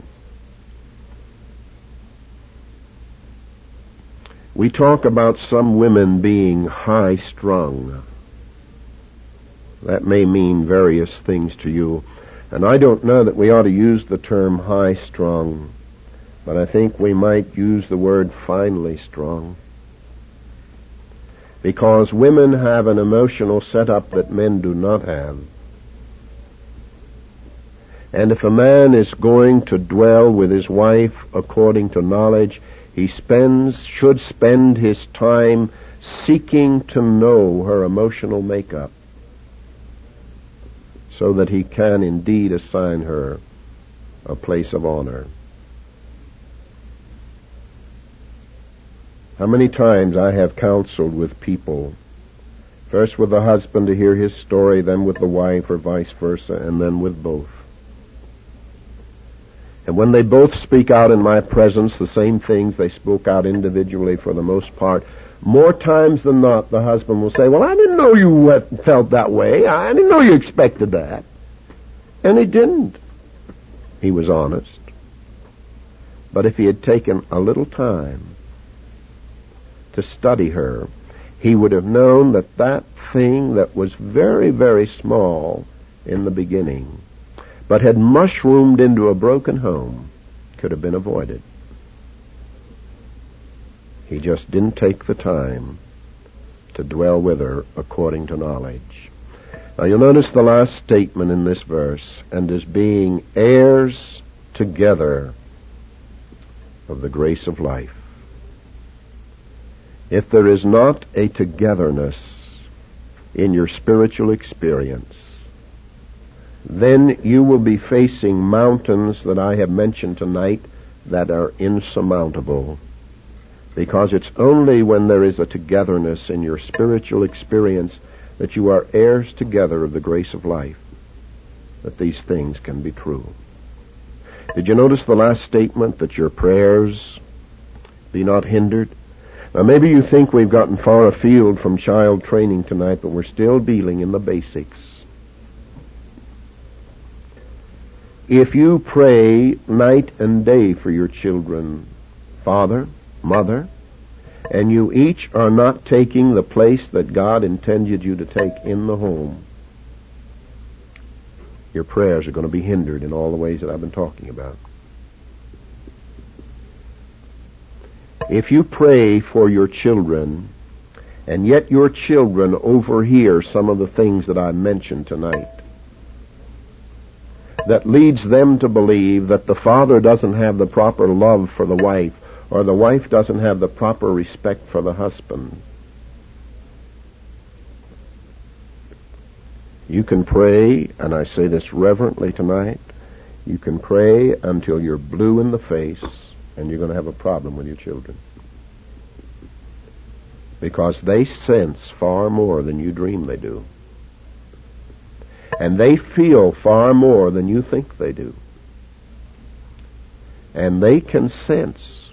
S2: We talk about some women being high-strung. That may mean various things to you. And I don't know that we ought to use the term high-strung, but I think we might use the word finely strung. Because women have an emotional setup that men do not have. And if a man is going to dwell with his wife according to knowledge, he should spend his time seeking to know her emotional makeup so that he can indeed assign her a place of honor. How many times I have counseled with people, first with the husband to hear his story, then with the wife, or vice versa, and then with both. And when they both speak out in my presence the same things they spoke out individually for the most part, more times than not the husband will say, well, I didn't know you felt that way. I didn't know you expected that. And he didn't. He was honest. But if he had taken a little time to study her, he would have known that that thing that was very, very small in the beginning, but had mushroomed into a broken home, could have been avoided. He just didn't take the time to dwell with her according to knowledge. Now you'll notice the last statement in this verse, and as being heirs together of the grace of life. If there is not a togetherness in your spiritual experience, then you will be facing mountains that I have mentioned tonight that are insurmountable. Because it's only when there is a togetherness in your spiritual experience that you are heirs together of the grace of life that these things can be true. Did you notice the last statement, that your prayers be not hindered? Now maybe you think we've gotten far afield from child training tonight, but we're still dealing in the basics. If you pray night and day for your children, father, mother, and you each are not taking the place that God intended you to take in the home, your prayers are going to be hindered in all the ways that I've been talking about. If you pray for your children, and yet your children overhear some of the things that I mentioned tonight, that leads them to believe that the father doesn't have the proper love for the wife, or the wife doesn't have the proper respect for the husband, you can pray, and I say this reverently tonight, you can pray until you're blue in the face, and you're going to have a problem with your children. Because they sense far more than you dream they do. And they feel far more than you think they do. And they can sense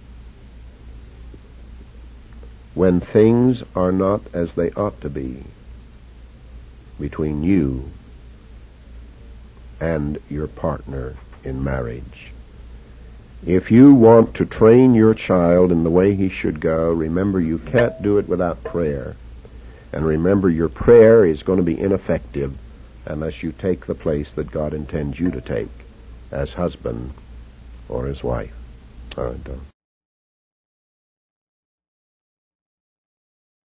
S2: when things are not as they ought to be between you and your partner in marriage. If you want to train your child in the way he should go, remember you can't do it without prayer. And remember your prayer is going to be ineffective unless you take the place that God intends you to take as husband or as wife. All right, Don.